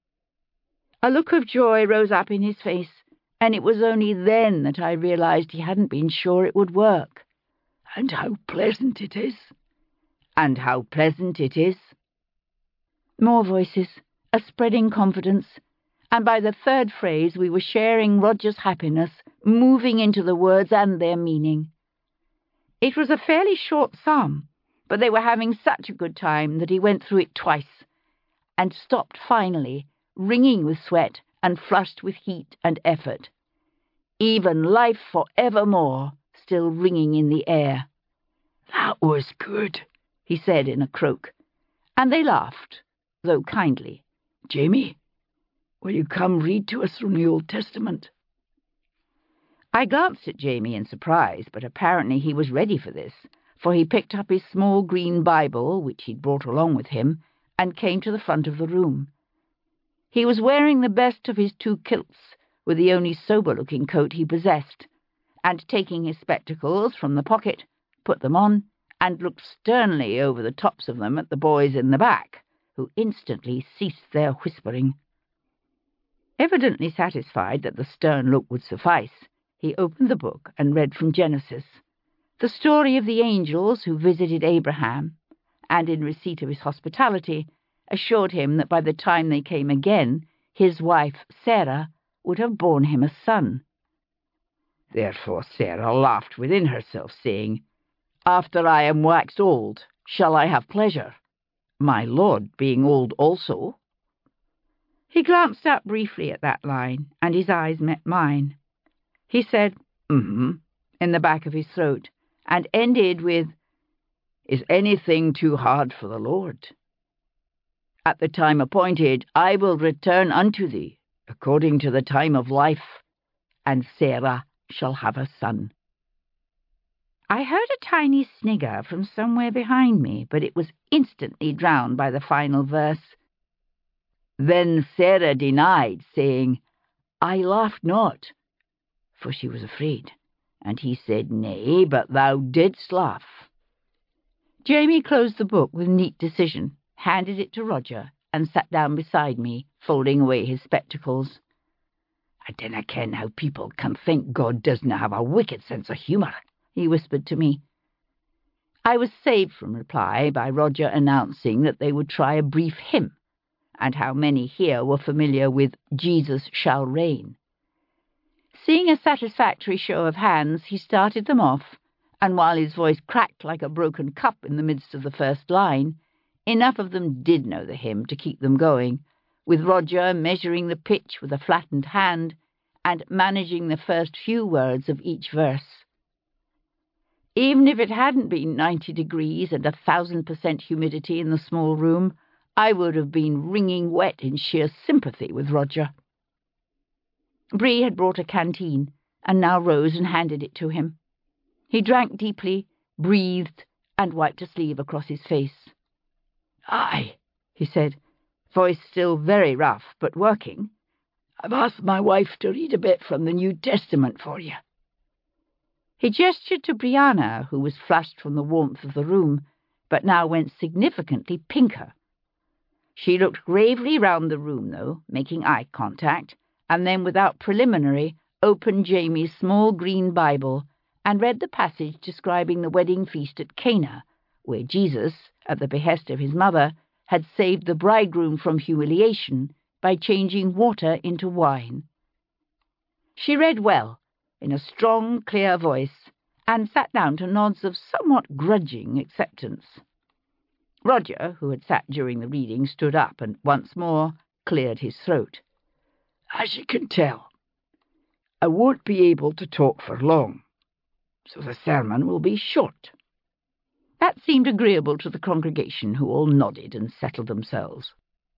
A look of joy rose up in his face, and it was only then that I realized he hadn't been sure it would work. And how pleasant it is. And how pleasant it is. More voices, a spreading confidence, and by the third phrase we were sharing Roger's happiness, moving into the words and their meaning. It was a fairly short psalm, but they were having such a good time that he went through it twice, and stopped finally, wringing with sweat and flushed with heat and effort. Even life for evermore still ringing in the air. That was good, he said in a croak, and they laughed, though kindly. Jamie, will you come read to us from the Old Testament? I glanced at Jamie in surprise, but apparently he was ready for this, for he picked up his small green Bible, which he'd brought along with him, and came to the front of the room. He was wearing the best of his 2 kilts, with the only sober-looking coat he possessed, and taking his spectacles from the pocket, put them on, and looked sternly over the tops of them at the boys in the back, who instantly ceased their whispering. Evidently satisfied that the stern look would suffice, he opened the book and read from Genesis, the story of the angels who visited Abraham, and in receipt of his hospitality, assured him that by the time they came again, his wife, Sarah, would have borne him a son. Therefore Sarah laughed within herself, saying, After I am waxed old, shall I have pleasure, my Lord being old also? He glanced up briefly at that line, and his eyes met mine. He said, in the back of his throat, and ended with, Is anything too hard for the Lord? At the time appointed, I will return unto thee, according to the time of life, and Sarah shall have a son. I heard a tiny snigger from somewhere behind me, but it was instantly drowned by the final verse. Then Sarah denied, saying, I laughed not, for she was afraid. And he said, Nay, but thou didst laugh. Jamie closed the book with neat decision, handed it to Roger, and sat down beside me, folding away his spectacles. I dinna ken how people can think God doesna have a wicked sense of humour, he whispered to me. I was saved from reply by Roger announcing that they would try a brief hymn, and how many here were familiar with Jesus Shall Reign. Seeing a satisfactory show of hands, he started them off, and while his voice cracked like a broken cup in the midst of the first line, enough of them did know the hymn to keep them going, with Roger measuring the pitch with a flattened hand and managing the first few words of each verse. Even if it hadn't been 90 degrees and 1,000% humidity in the small room, I would have been wringing wet in sheer sympathy with Roger. Bree had brought a canteen, and now rose and handed it to him. He drank deeply, breathed, and wiped a sleeve across his face. Aye, he said, voice still very rough, but working. I've asked my wife to read a bit from the New Testament for you. He gestured to Brianna, who was flushed from the warmth of the room, but now went significantly pinker. She looked gravely round the room, though, making eye contact, and then, without preliminary, opened Jamie's small green Bible and read the passage describing the wedding feast at Cana, where Jesus, at the behest of his mother, had saved the bridegroom from humiliation by changing water into wine. She read well, in a strong, clear voice, and sat down to nods of somewhat grudging acceptance. Roger, who had sat during the reading, stood up and once more cleared his throat. As you can tell, I won't be able to talk for long, so the sermon will be short. That seemed agreeable to the congregation, who all nodded and settled themselves.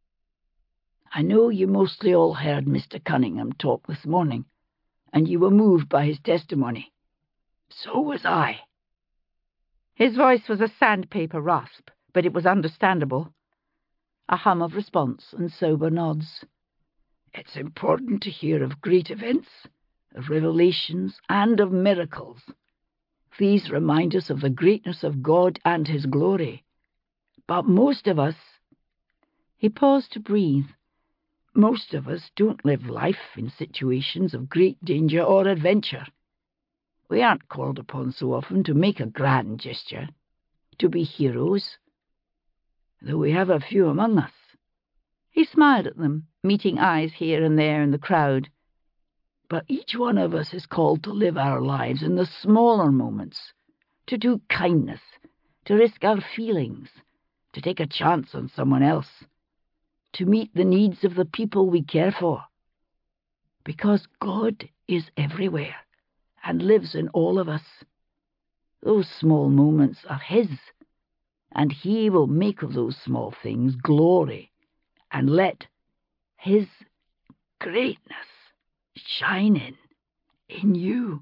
I know you mostly all heard Mr. Cunningham talk this morning, and you were moved by his testimony. So was I. His voice was a sandpaper rasp, but it was understandable. A hum of response and sober nods. It's important to hear of great events, of revelations, and of miracles. These remind us of the greatness of God and his glory. But most of us... He paused to breathe. Most of us don't live life in situations of great danger or adventure. We aren't called upon so often to make a grand gesture, to be heroes, though we have a few among us. He smiled at them, meeting eyes here and there in the crowd. But each one of us is called to live our lives in the smaller moments, to do kindness, to risk our feelings, to take a chance on someone else, to meet the needs of the people we care for. Because God is everywhere and lives in all of us. Those small moments are his, and he will make of those small things glory and let his greatness shine in you.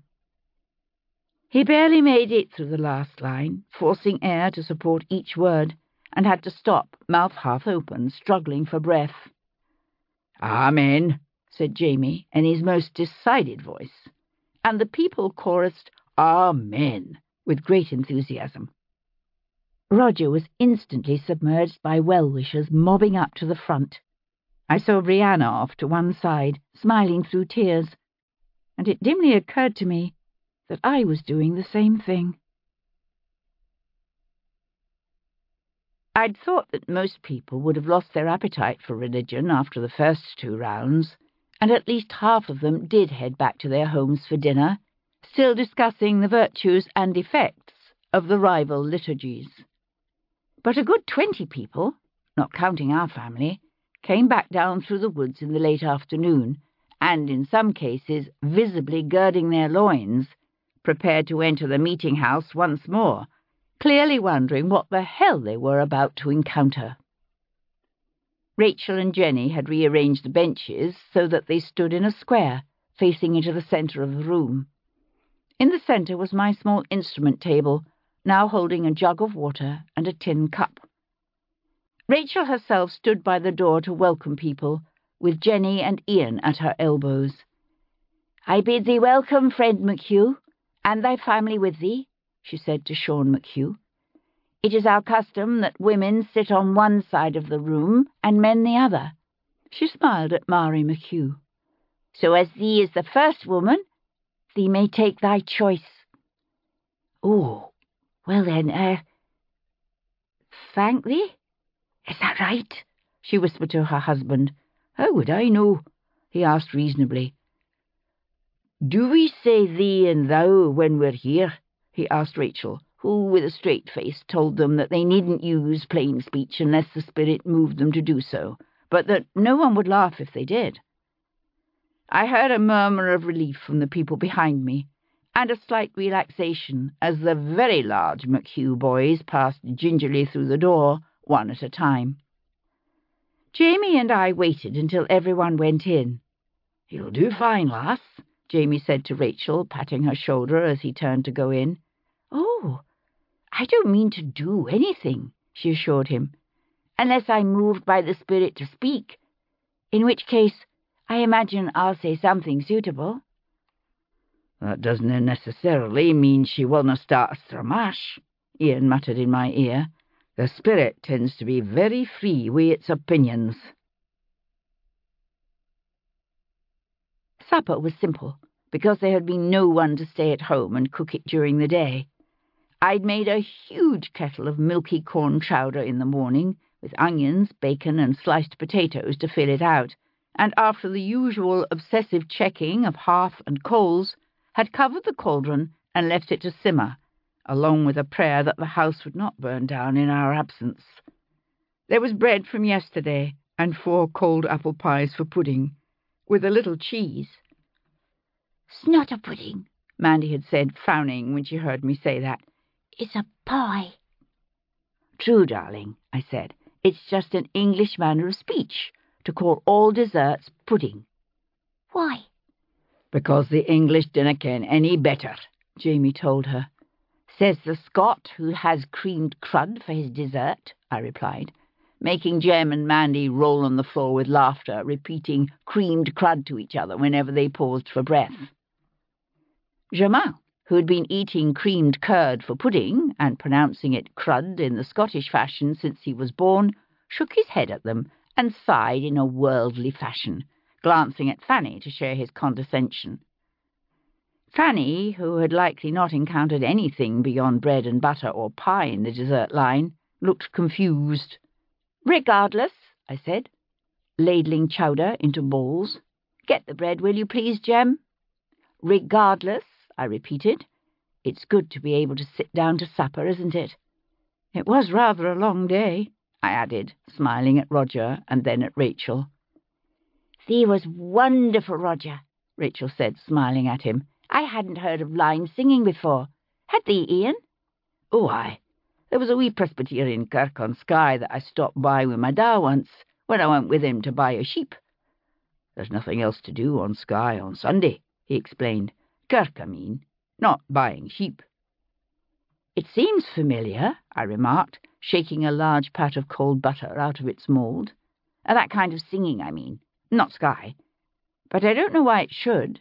He barely made it through the last line, forcing air to support each word, and had to stop, mouth half open, struggling for breath. "Amen," said Jamie in his most decided voice, and the people chorused "Amen" with great enthusiasm. Roger was instantly submerged by well-wishers mobbing up to the front. I saw Brianna off to one side, smiling through tears, and it dimly occurred to me that I was doing the same thing. I'd thought that most people would have lost their appetite for religion after the first 2 rounds, and at least half of them did head back to their homes for dinner, still discussing the virtues and effects of the rival liturgies. But a good 20 people, not counting our family, came back down through the woods in the late afternoon, and in some cases visibly girding their loins, prepared to enter the meeting house once more, clearly wondering what the hell they were about to encounter. Rachel and Jenny had rearranged the benches so that they stood in a square, facing into the centre of the room. In the centre was my small instrument table, now holding a jug of water and a tin cup. Rachel herself stood by the door to welcome people, with Jenny and Ian at her elbows. "I bid thee welcome, friend McHugh, and thy family with thee," she said to Sean McHugh. "It is our custom that women sit on one side of the room and men the other." She smiled at Mary McHugh. "So as thee is the first woman, thee may take thy choice." "Oh, well then, thank thee. Is that right?" she whispered to her husband. "How would I know?" he asked reasonably. "Do we say thee and thou when we're here?" he asked Rachel, who, with a straight face, told them that they needn't use plain speech unless the Spirit moved them to do so, but that no one would laugh if they did. I heard a murmur of relief from the people behind me, and a slight relaxation as the very large McHugh boys passed gingerly through the door, one at a time. Jamie and I waited until everyone went in. "You'll do fine, lass," Jamie said to Rachel, patting her shoulder as he turned to go in. "Oh, I don't mean to do anything," she assured him, "unless I'm moved by the Spirit to speak, in which case I imagine I'll say something suitable." "That doesn't necessarily mean she willna start a stramash," Ian muttered in my ear. "The Spirit tends to be very free wi' its opinions." Supper was simple, because there had been no one to stay at home and cook it during the day. I'd made a huge kettle of milky corn chowder in the morning, with onions, bacon, and sliced potatoes to fill it out, and after the usual obsessive checking of hearth and coals, had covered the cauldron and left it to simmer, along with a prayer that the house would not burn down in our absence. There was bread from yesterday, and 4 cold apple pies for pudding, with a little cheese. "It's not a pudding," Mandy had said, frowning when she heard me say that. "It's a pie." "True, darling," I said. "It's just an English manner of speech to call all desserts pudding." "Why?" "Because the English dinna ken any better," Jamie told her. "Says the Scot who has creamed crud for his dessert," I replied, making Jem and Mandy roll on the floor with laughter, repeating creamed crud to each other whenever they paused for breath. Germain, who had been eating creamed curd for pudding and pronouncing it crud in the Scottish fashion since he was born, shook his head at them and sighed in a worldly fashion, glancing at Fanny to share his condescension. Fanny, who had likely not encountered anything beyond bread and butter or pie in the dessert line, looked confused. "Regardless," I said, ladling chowder into bowls. "Get the bread, will you please, Jem?" "Regardless," I repeated. "It's good to be able to sit down to supper, isn't it?" "It was rather a long day," I added, smiling at Roger and then at Rachel. "Thee was wonderful, Roger," Rachel said, smiling at him. "I hadn't heard of line singing before. Had thee, Ian?" "Oh, aye. There was a wee Presbyterian kirk on Skye that I stopped by with my da once, when I went with him to buy a sheep. There's nothing else to do on Skye on Sunday," he explained. "Kirk, I mean, not buying sheep." "It seems familiar," I remarked, shaking a large pat of cold butter out of its mould. "That kind of singing, I mean, not Skye. But I don't know why it should."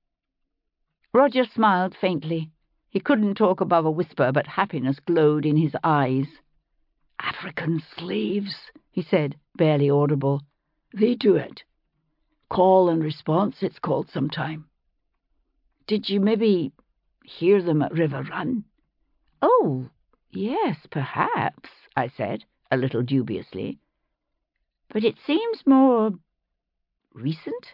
Roger smiled faintly. He couldn't talk above a whisper, but happiness glowed in his eyes. "African slaves," he said, barely audible. "They do it. Call and response, it's called sometime. Did you maybe hear them at River Run?" "Oh, yes, perhaps," I said, a little dubiously. "But it seems more recent."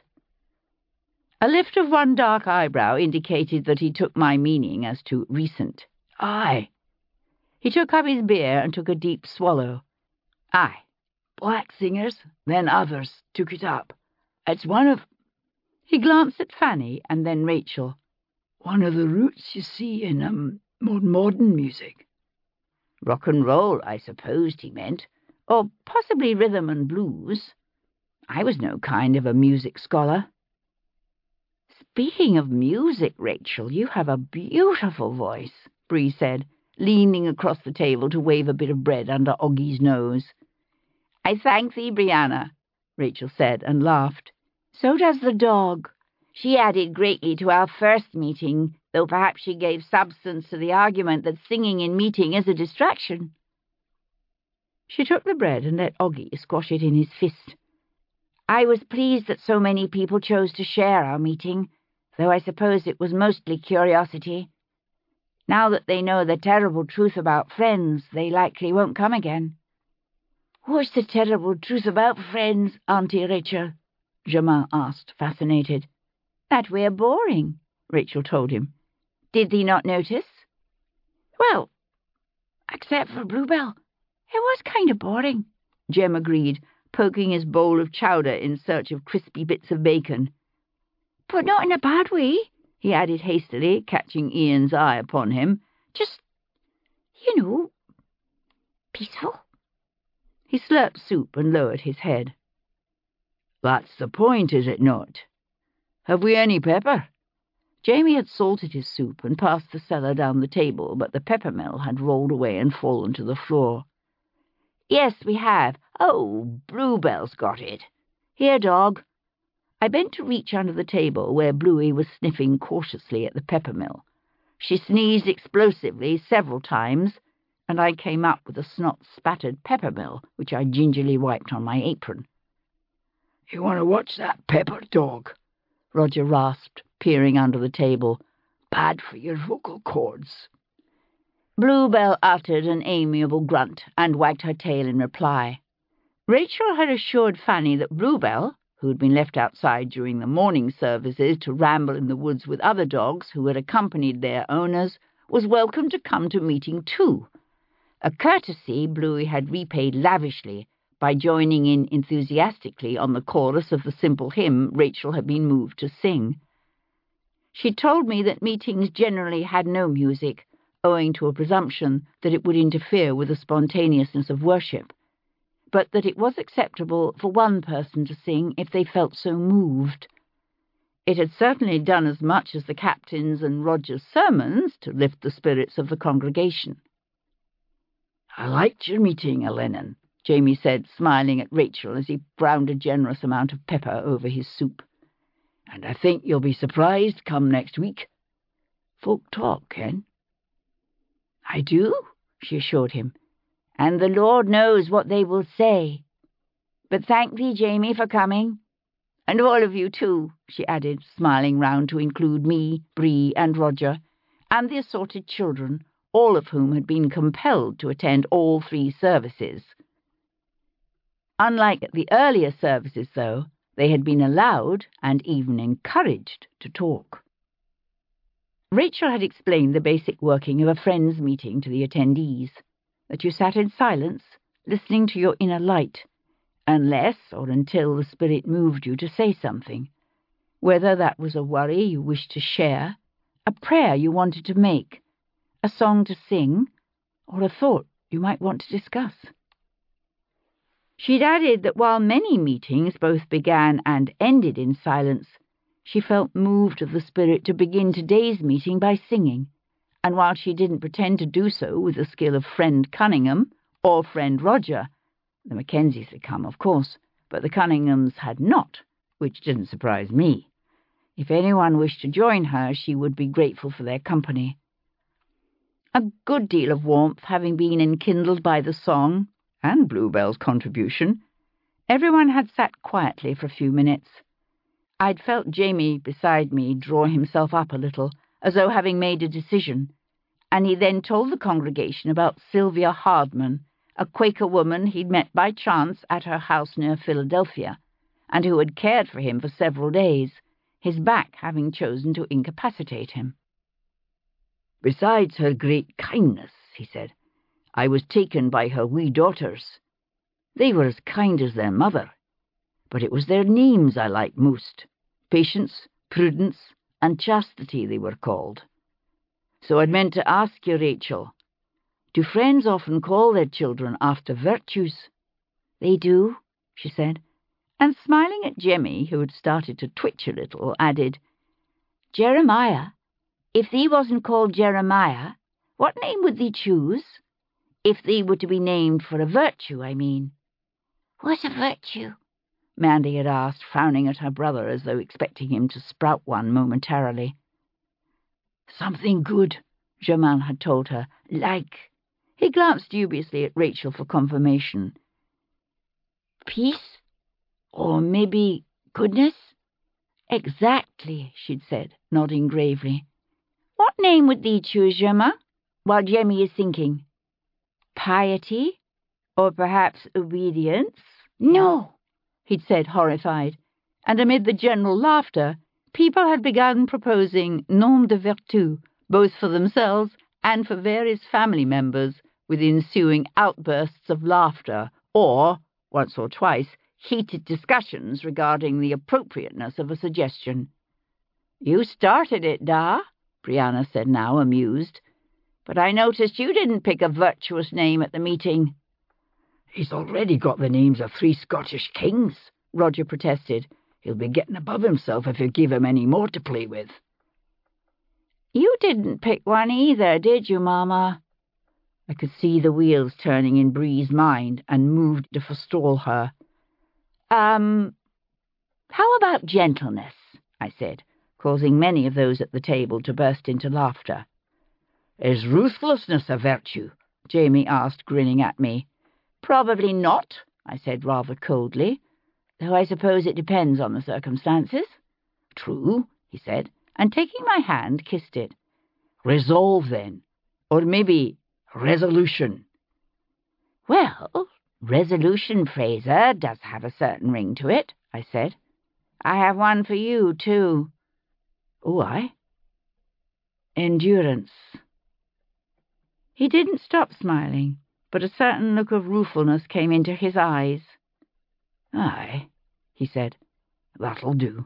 A lift of one dark eyebrow indicated that he took my meaning as to recent. "Aye." He took up his beer and took a deep swallow. "Aye. Black singers, then others, took it up. It's one of—" He glanced at Fanny and then Rachel. "One of the roots, you see, in modern music." "Rock and roll, I supposed he meant, or possibly rhythm and blues. I was no kind of a music scholar." "Speaking of music, Rachel, you have a beautiful voice," Bree said, leaning across the table to wave a bit of bread under Oggie's nose. "I thank thee, Brianna," Rachel said, and laughed. "So does the dog. She added greatly to our first meeting, though perhaps she gave substance to the argument that singing in meeting is a distraction." She took the bread and let Oggie squash it in his fist. "I was pleased that so many people chose to share our meeting, though I suppose it was mostly curiosity. Now that they know the terrible truth about friends, they likely won't come again." "What's the terrible truth about friends, Auntie Rachel?" Germain asked, fascinated. "That we're boring," Rachel told him. "Did thee not notice?" "Well, except for Bluebell, it was kind of boring," Jem agreed, poking his bowl of chowder in search of crispy bits of bacon. "But not in a bad way," he added hastily, catching Ian's eye upon him. "Just, peaceful." He slurped soup and lowered his head. "That's the point, is it not? Have we any pepper?" Jamie had salted his soup and passed the cellar down the table, but the peppermill had rolled away and fallen to the floor. "Yes, we have. Oh, Bluebell's got it. Here, dog." I bent to reach under the table where Bluey was sniffing cautiously at the peppermill. She sneezed explosively several times, and I came up with a snot-spattered peppermill, which I gingerly wiped on my apron. "You want to watch that pepper, dog?" Roger rasped, peering under the table. "Bad for your vocal cords." Bluebell uttered an amiable grunt and wagged her tail in reply. Rachel had assured Fanny that Bluebell, who had been left outside during the morning services to ramble in the woods with other dogs who had accompanied their owners, was welcome to come to meeting too. A courtesy Bluey had repaid lavishly, by joining in enthusiastically on the chorus of the simple hymn Rachel had been moved to sing. She told me that meetings generally had no music, owing to a presumption that it would interfere with the spontaneousness of worship, but that it was acceptable for one person to sing if they felt so moved. It had certainly done as much as the captain's and Roger's sermons to lift the spirits of the congregation. "I liked your meeting, Elenin," Jamie said, smiling at Rachel as he browned a generous amount of pepper over his soup. "And I think you'll be surprised come next week. Folk talk, Ken." "I do," she assured him, "and the Lord knows what they will say. But thank thee, Jamie, for coming. And all of you, too," she added, smiling round to include me, Bree, and Roger, and the assorted children, all of whom had been compelled to attend all 3 services. Unlike at the earlier services, though, they had been allowed and even encouraged to talk. Rachel had explained the basic working of a friends' meeting to the attendees, that you sat in silence, listening to your inner light, unless or until the Spirit moved you to say something, whether that was a worry you wished to share, a prayer you wanted to make, a song to sing, or a thought you might want to discuss. She'd added that while many meetings both began and ended in silence, she felt moved of the Spirit to begin today's meeting by singing, and while she didn't pretend to do so with the skill of friend Cunningham or friend Roger, the Mackenzies had come, of course, but the Cunninghams had not, which didn't surprise me. If anyone wished to join her, she would be grateful for their company. A good deal of warmth having been enkindled by the song and Bluebell's contribution, everyone had sat quietly for a few minutes. I'd felt Jamie beside me draw himself up a little, as though having made a decision, and he then told the congregation about Sylvia Hardman, a Quaker woman he'd met by chance at her house near Philadelphia, and who had cared for him for several days, his back having chosen to incapacitate him. "Besides her great kindness," he said, "I was taken by her wee daughters. They were as kind as their mother, but it was their names I liked most. Patience, Prudence, and Chastity they were called. So I'd meant to ask you, Rachel, do friends often call their children after virtues?" "They do," she said, and smiling at Jemmy, who had started to twitch a little, added, "Jeremiah, if thee wasn't called Jeremiah, what name would thee choose? If thee were to be named for a virtue, I mean." "What's a virtue?" Mandy had asked, frowning at her brother as though expecting him to sprout one momentarily. "Something good," Germain had told her. "Like..." He glanced dubiously at Rachel for confirmation. "Peace? Or maybe goodness?" "Exactly," she'd said, nodding gravely. "What name would thee choose, Germain, while Jemmy is thinking? Piety? Or perhaps obedience?" "No," he'd said, horrified, and amid the general laughter, people had begun proposing noms de vertu, both for themselves and for various family members, with ensuing outbursts of laughter or, once or twice, heated discussions regarding the appropriateness of a suggestion. "You started it, Da," Brianna said now, amused. "But I noticed you didn't pick a virtuous name at the meeting." "He's already got the names of 3 Scottish kings," Roger protested. "He'll be getting above himself if you give him any more to play with." "You didn't pick one either, did you, Mama?" I could see the wheels turning in Bree's mind and moved to forestall her. How about gentleness?" I said, causing many of those at the table to burst into laughter. "Is ruthlessness a virtue?" Jamie asked, grinning at me. "Probably not," I said rather coldly, "though I suppose it depends on the circumstances." "True," he said, and taking my hand, kissed it. "Resolve, then. Or maybe resolution." "Well, resolution, Fraser, does have a certain ring to it," I said. "I have one for you, too." "Oh, aye?" "Endurance." He didn't stop smiling, but a certain look of ruefulness came into his eyes. "Aye," he said. "That'll do."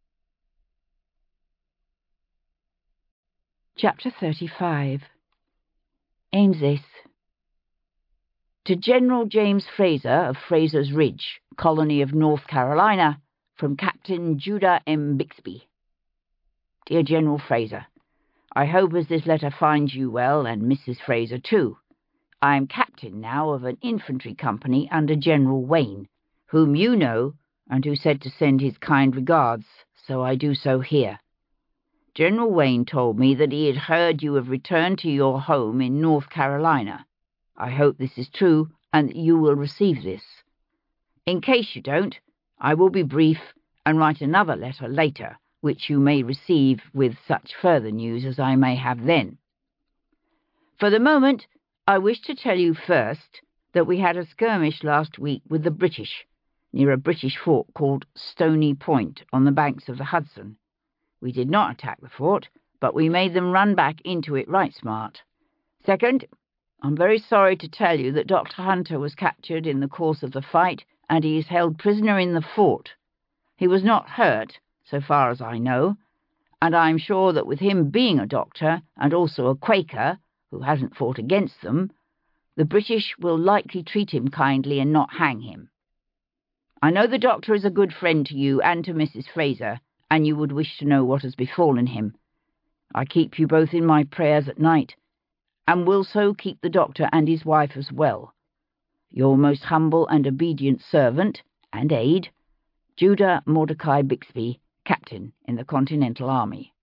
Chapter 35. Amesys. To General James Fraser of Fraser's Ridge, colony of North Carolina, from Captain Judah M. Bixby. Dear General Fraser, I hope as this letter finds you well, and Mrs. Fraser too. I am captain now of an infantry company under General Wayne, whom you know, and who said to send his kind regards, so I do so here. General Wayne told me that he had heard you have returned to your home in North Carolina. I hope this is true, and that you will receive this. In case you don't, I will be brief and write another letter later, which you may receive with such further news as I may have then. For the moment, I wish to tell you first that we had a skirmish last week with the British, near a British fort called Stony Point on the banks of the Hudson. We did not attack the fort, but we made them run back into it right smart. Second, I'm very sorry to tell you that Dr. Hunter was captured in the course of the fight, and he is held prisoner in the fort. He was not hurt, so far as I know, and I'm sure that with him being a doctor, and also a Quaker, who hasn't fought against them, the British will likely treat him kindly and not hang him. I know the doctor is a good friend to you and to Mrs. Fraser, and you would wish to know what has befallen him. I keep you both in my prayers at night, and will so keep the doctor and his wife as well. Your most humble and obedient servant and aide, Judah Mordecai Bixby, Captain in the Continental Army.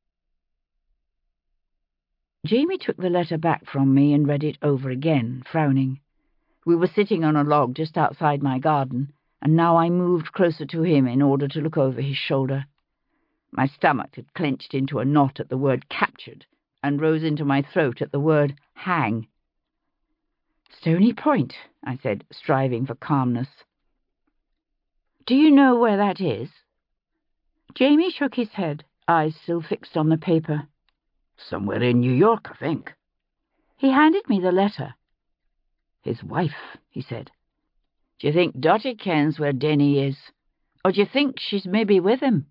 Jamie took the letter back from me and read it over again, frowning. We were sitting on a log just outside my garden, and now I moved closer to him in order to look over his shoulder. My stomach had clenched into a knot at the word captured, and rose into my throat at the word hang. Stony Point, I said, striving for calmness. Do you know where that is? Jamie shook his head, eyes still fixed on the paper. Somewhere in New York, I think. He handed me the letter. His wife, he said. Do you think Dottie kens where Denny is? Or do you think she's maybe with him?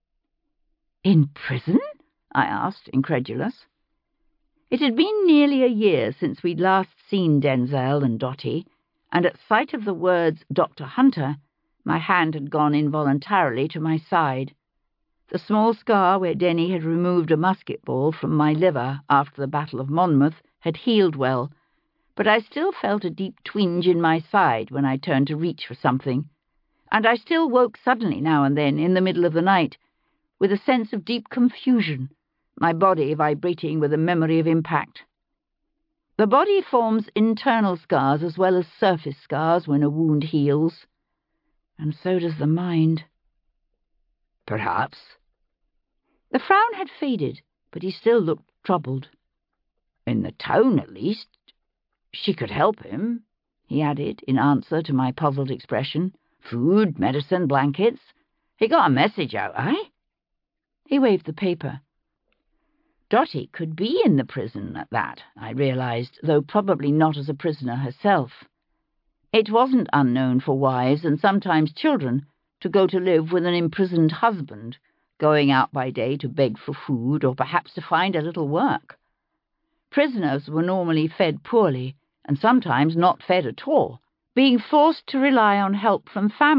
In prison? I asked, incredulous. It had been nearly a year since we'd last seen Denzel and Dottie, and at sight of the words Dr. Hunter, my hand had gone involuntarily to my side. The small scar where Denny had removed a musket ball from my liver after the Battle of Monmouth had healed well, but I still felt a deep twinge in my side when I turned to reach for something, and I still woke suddenly now and then in the middle of the night with a sense of deep confusion, my body vibrating with a memory of impact. The body forms internal scars as well as surface scars when a wound heals, and so does the mind. Perhaps. The frown had faded, but he still looked troubled. In the town, at least. She could help him, he added, in answer to my puzzled expression. Food, medicine, blankets. He got a message out, eh? He waved the paper. Dottie could be in the prison at that, I realized, though probably not as a prisoner herself. It wasn't unknown for wives, and sometimes children, to go to live with an imprisoned husband, going out by day to beg for food or perhaps to find a little work. Prisoners were normally fed poorly, and sometimes not fed at all, being forced to rely on help from family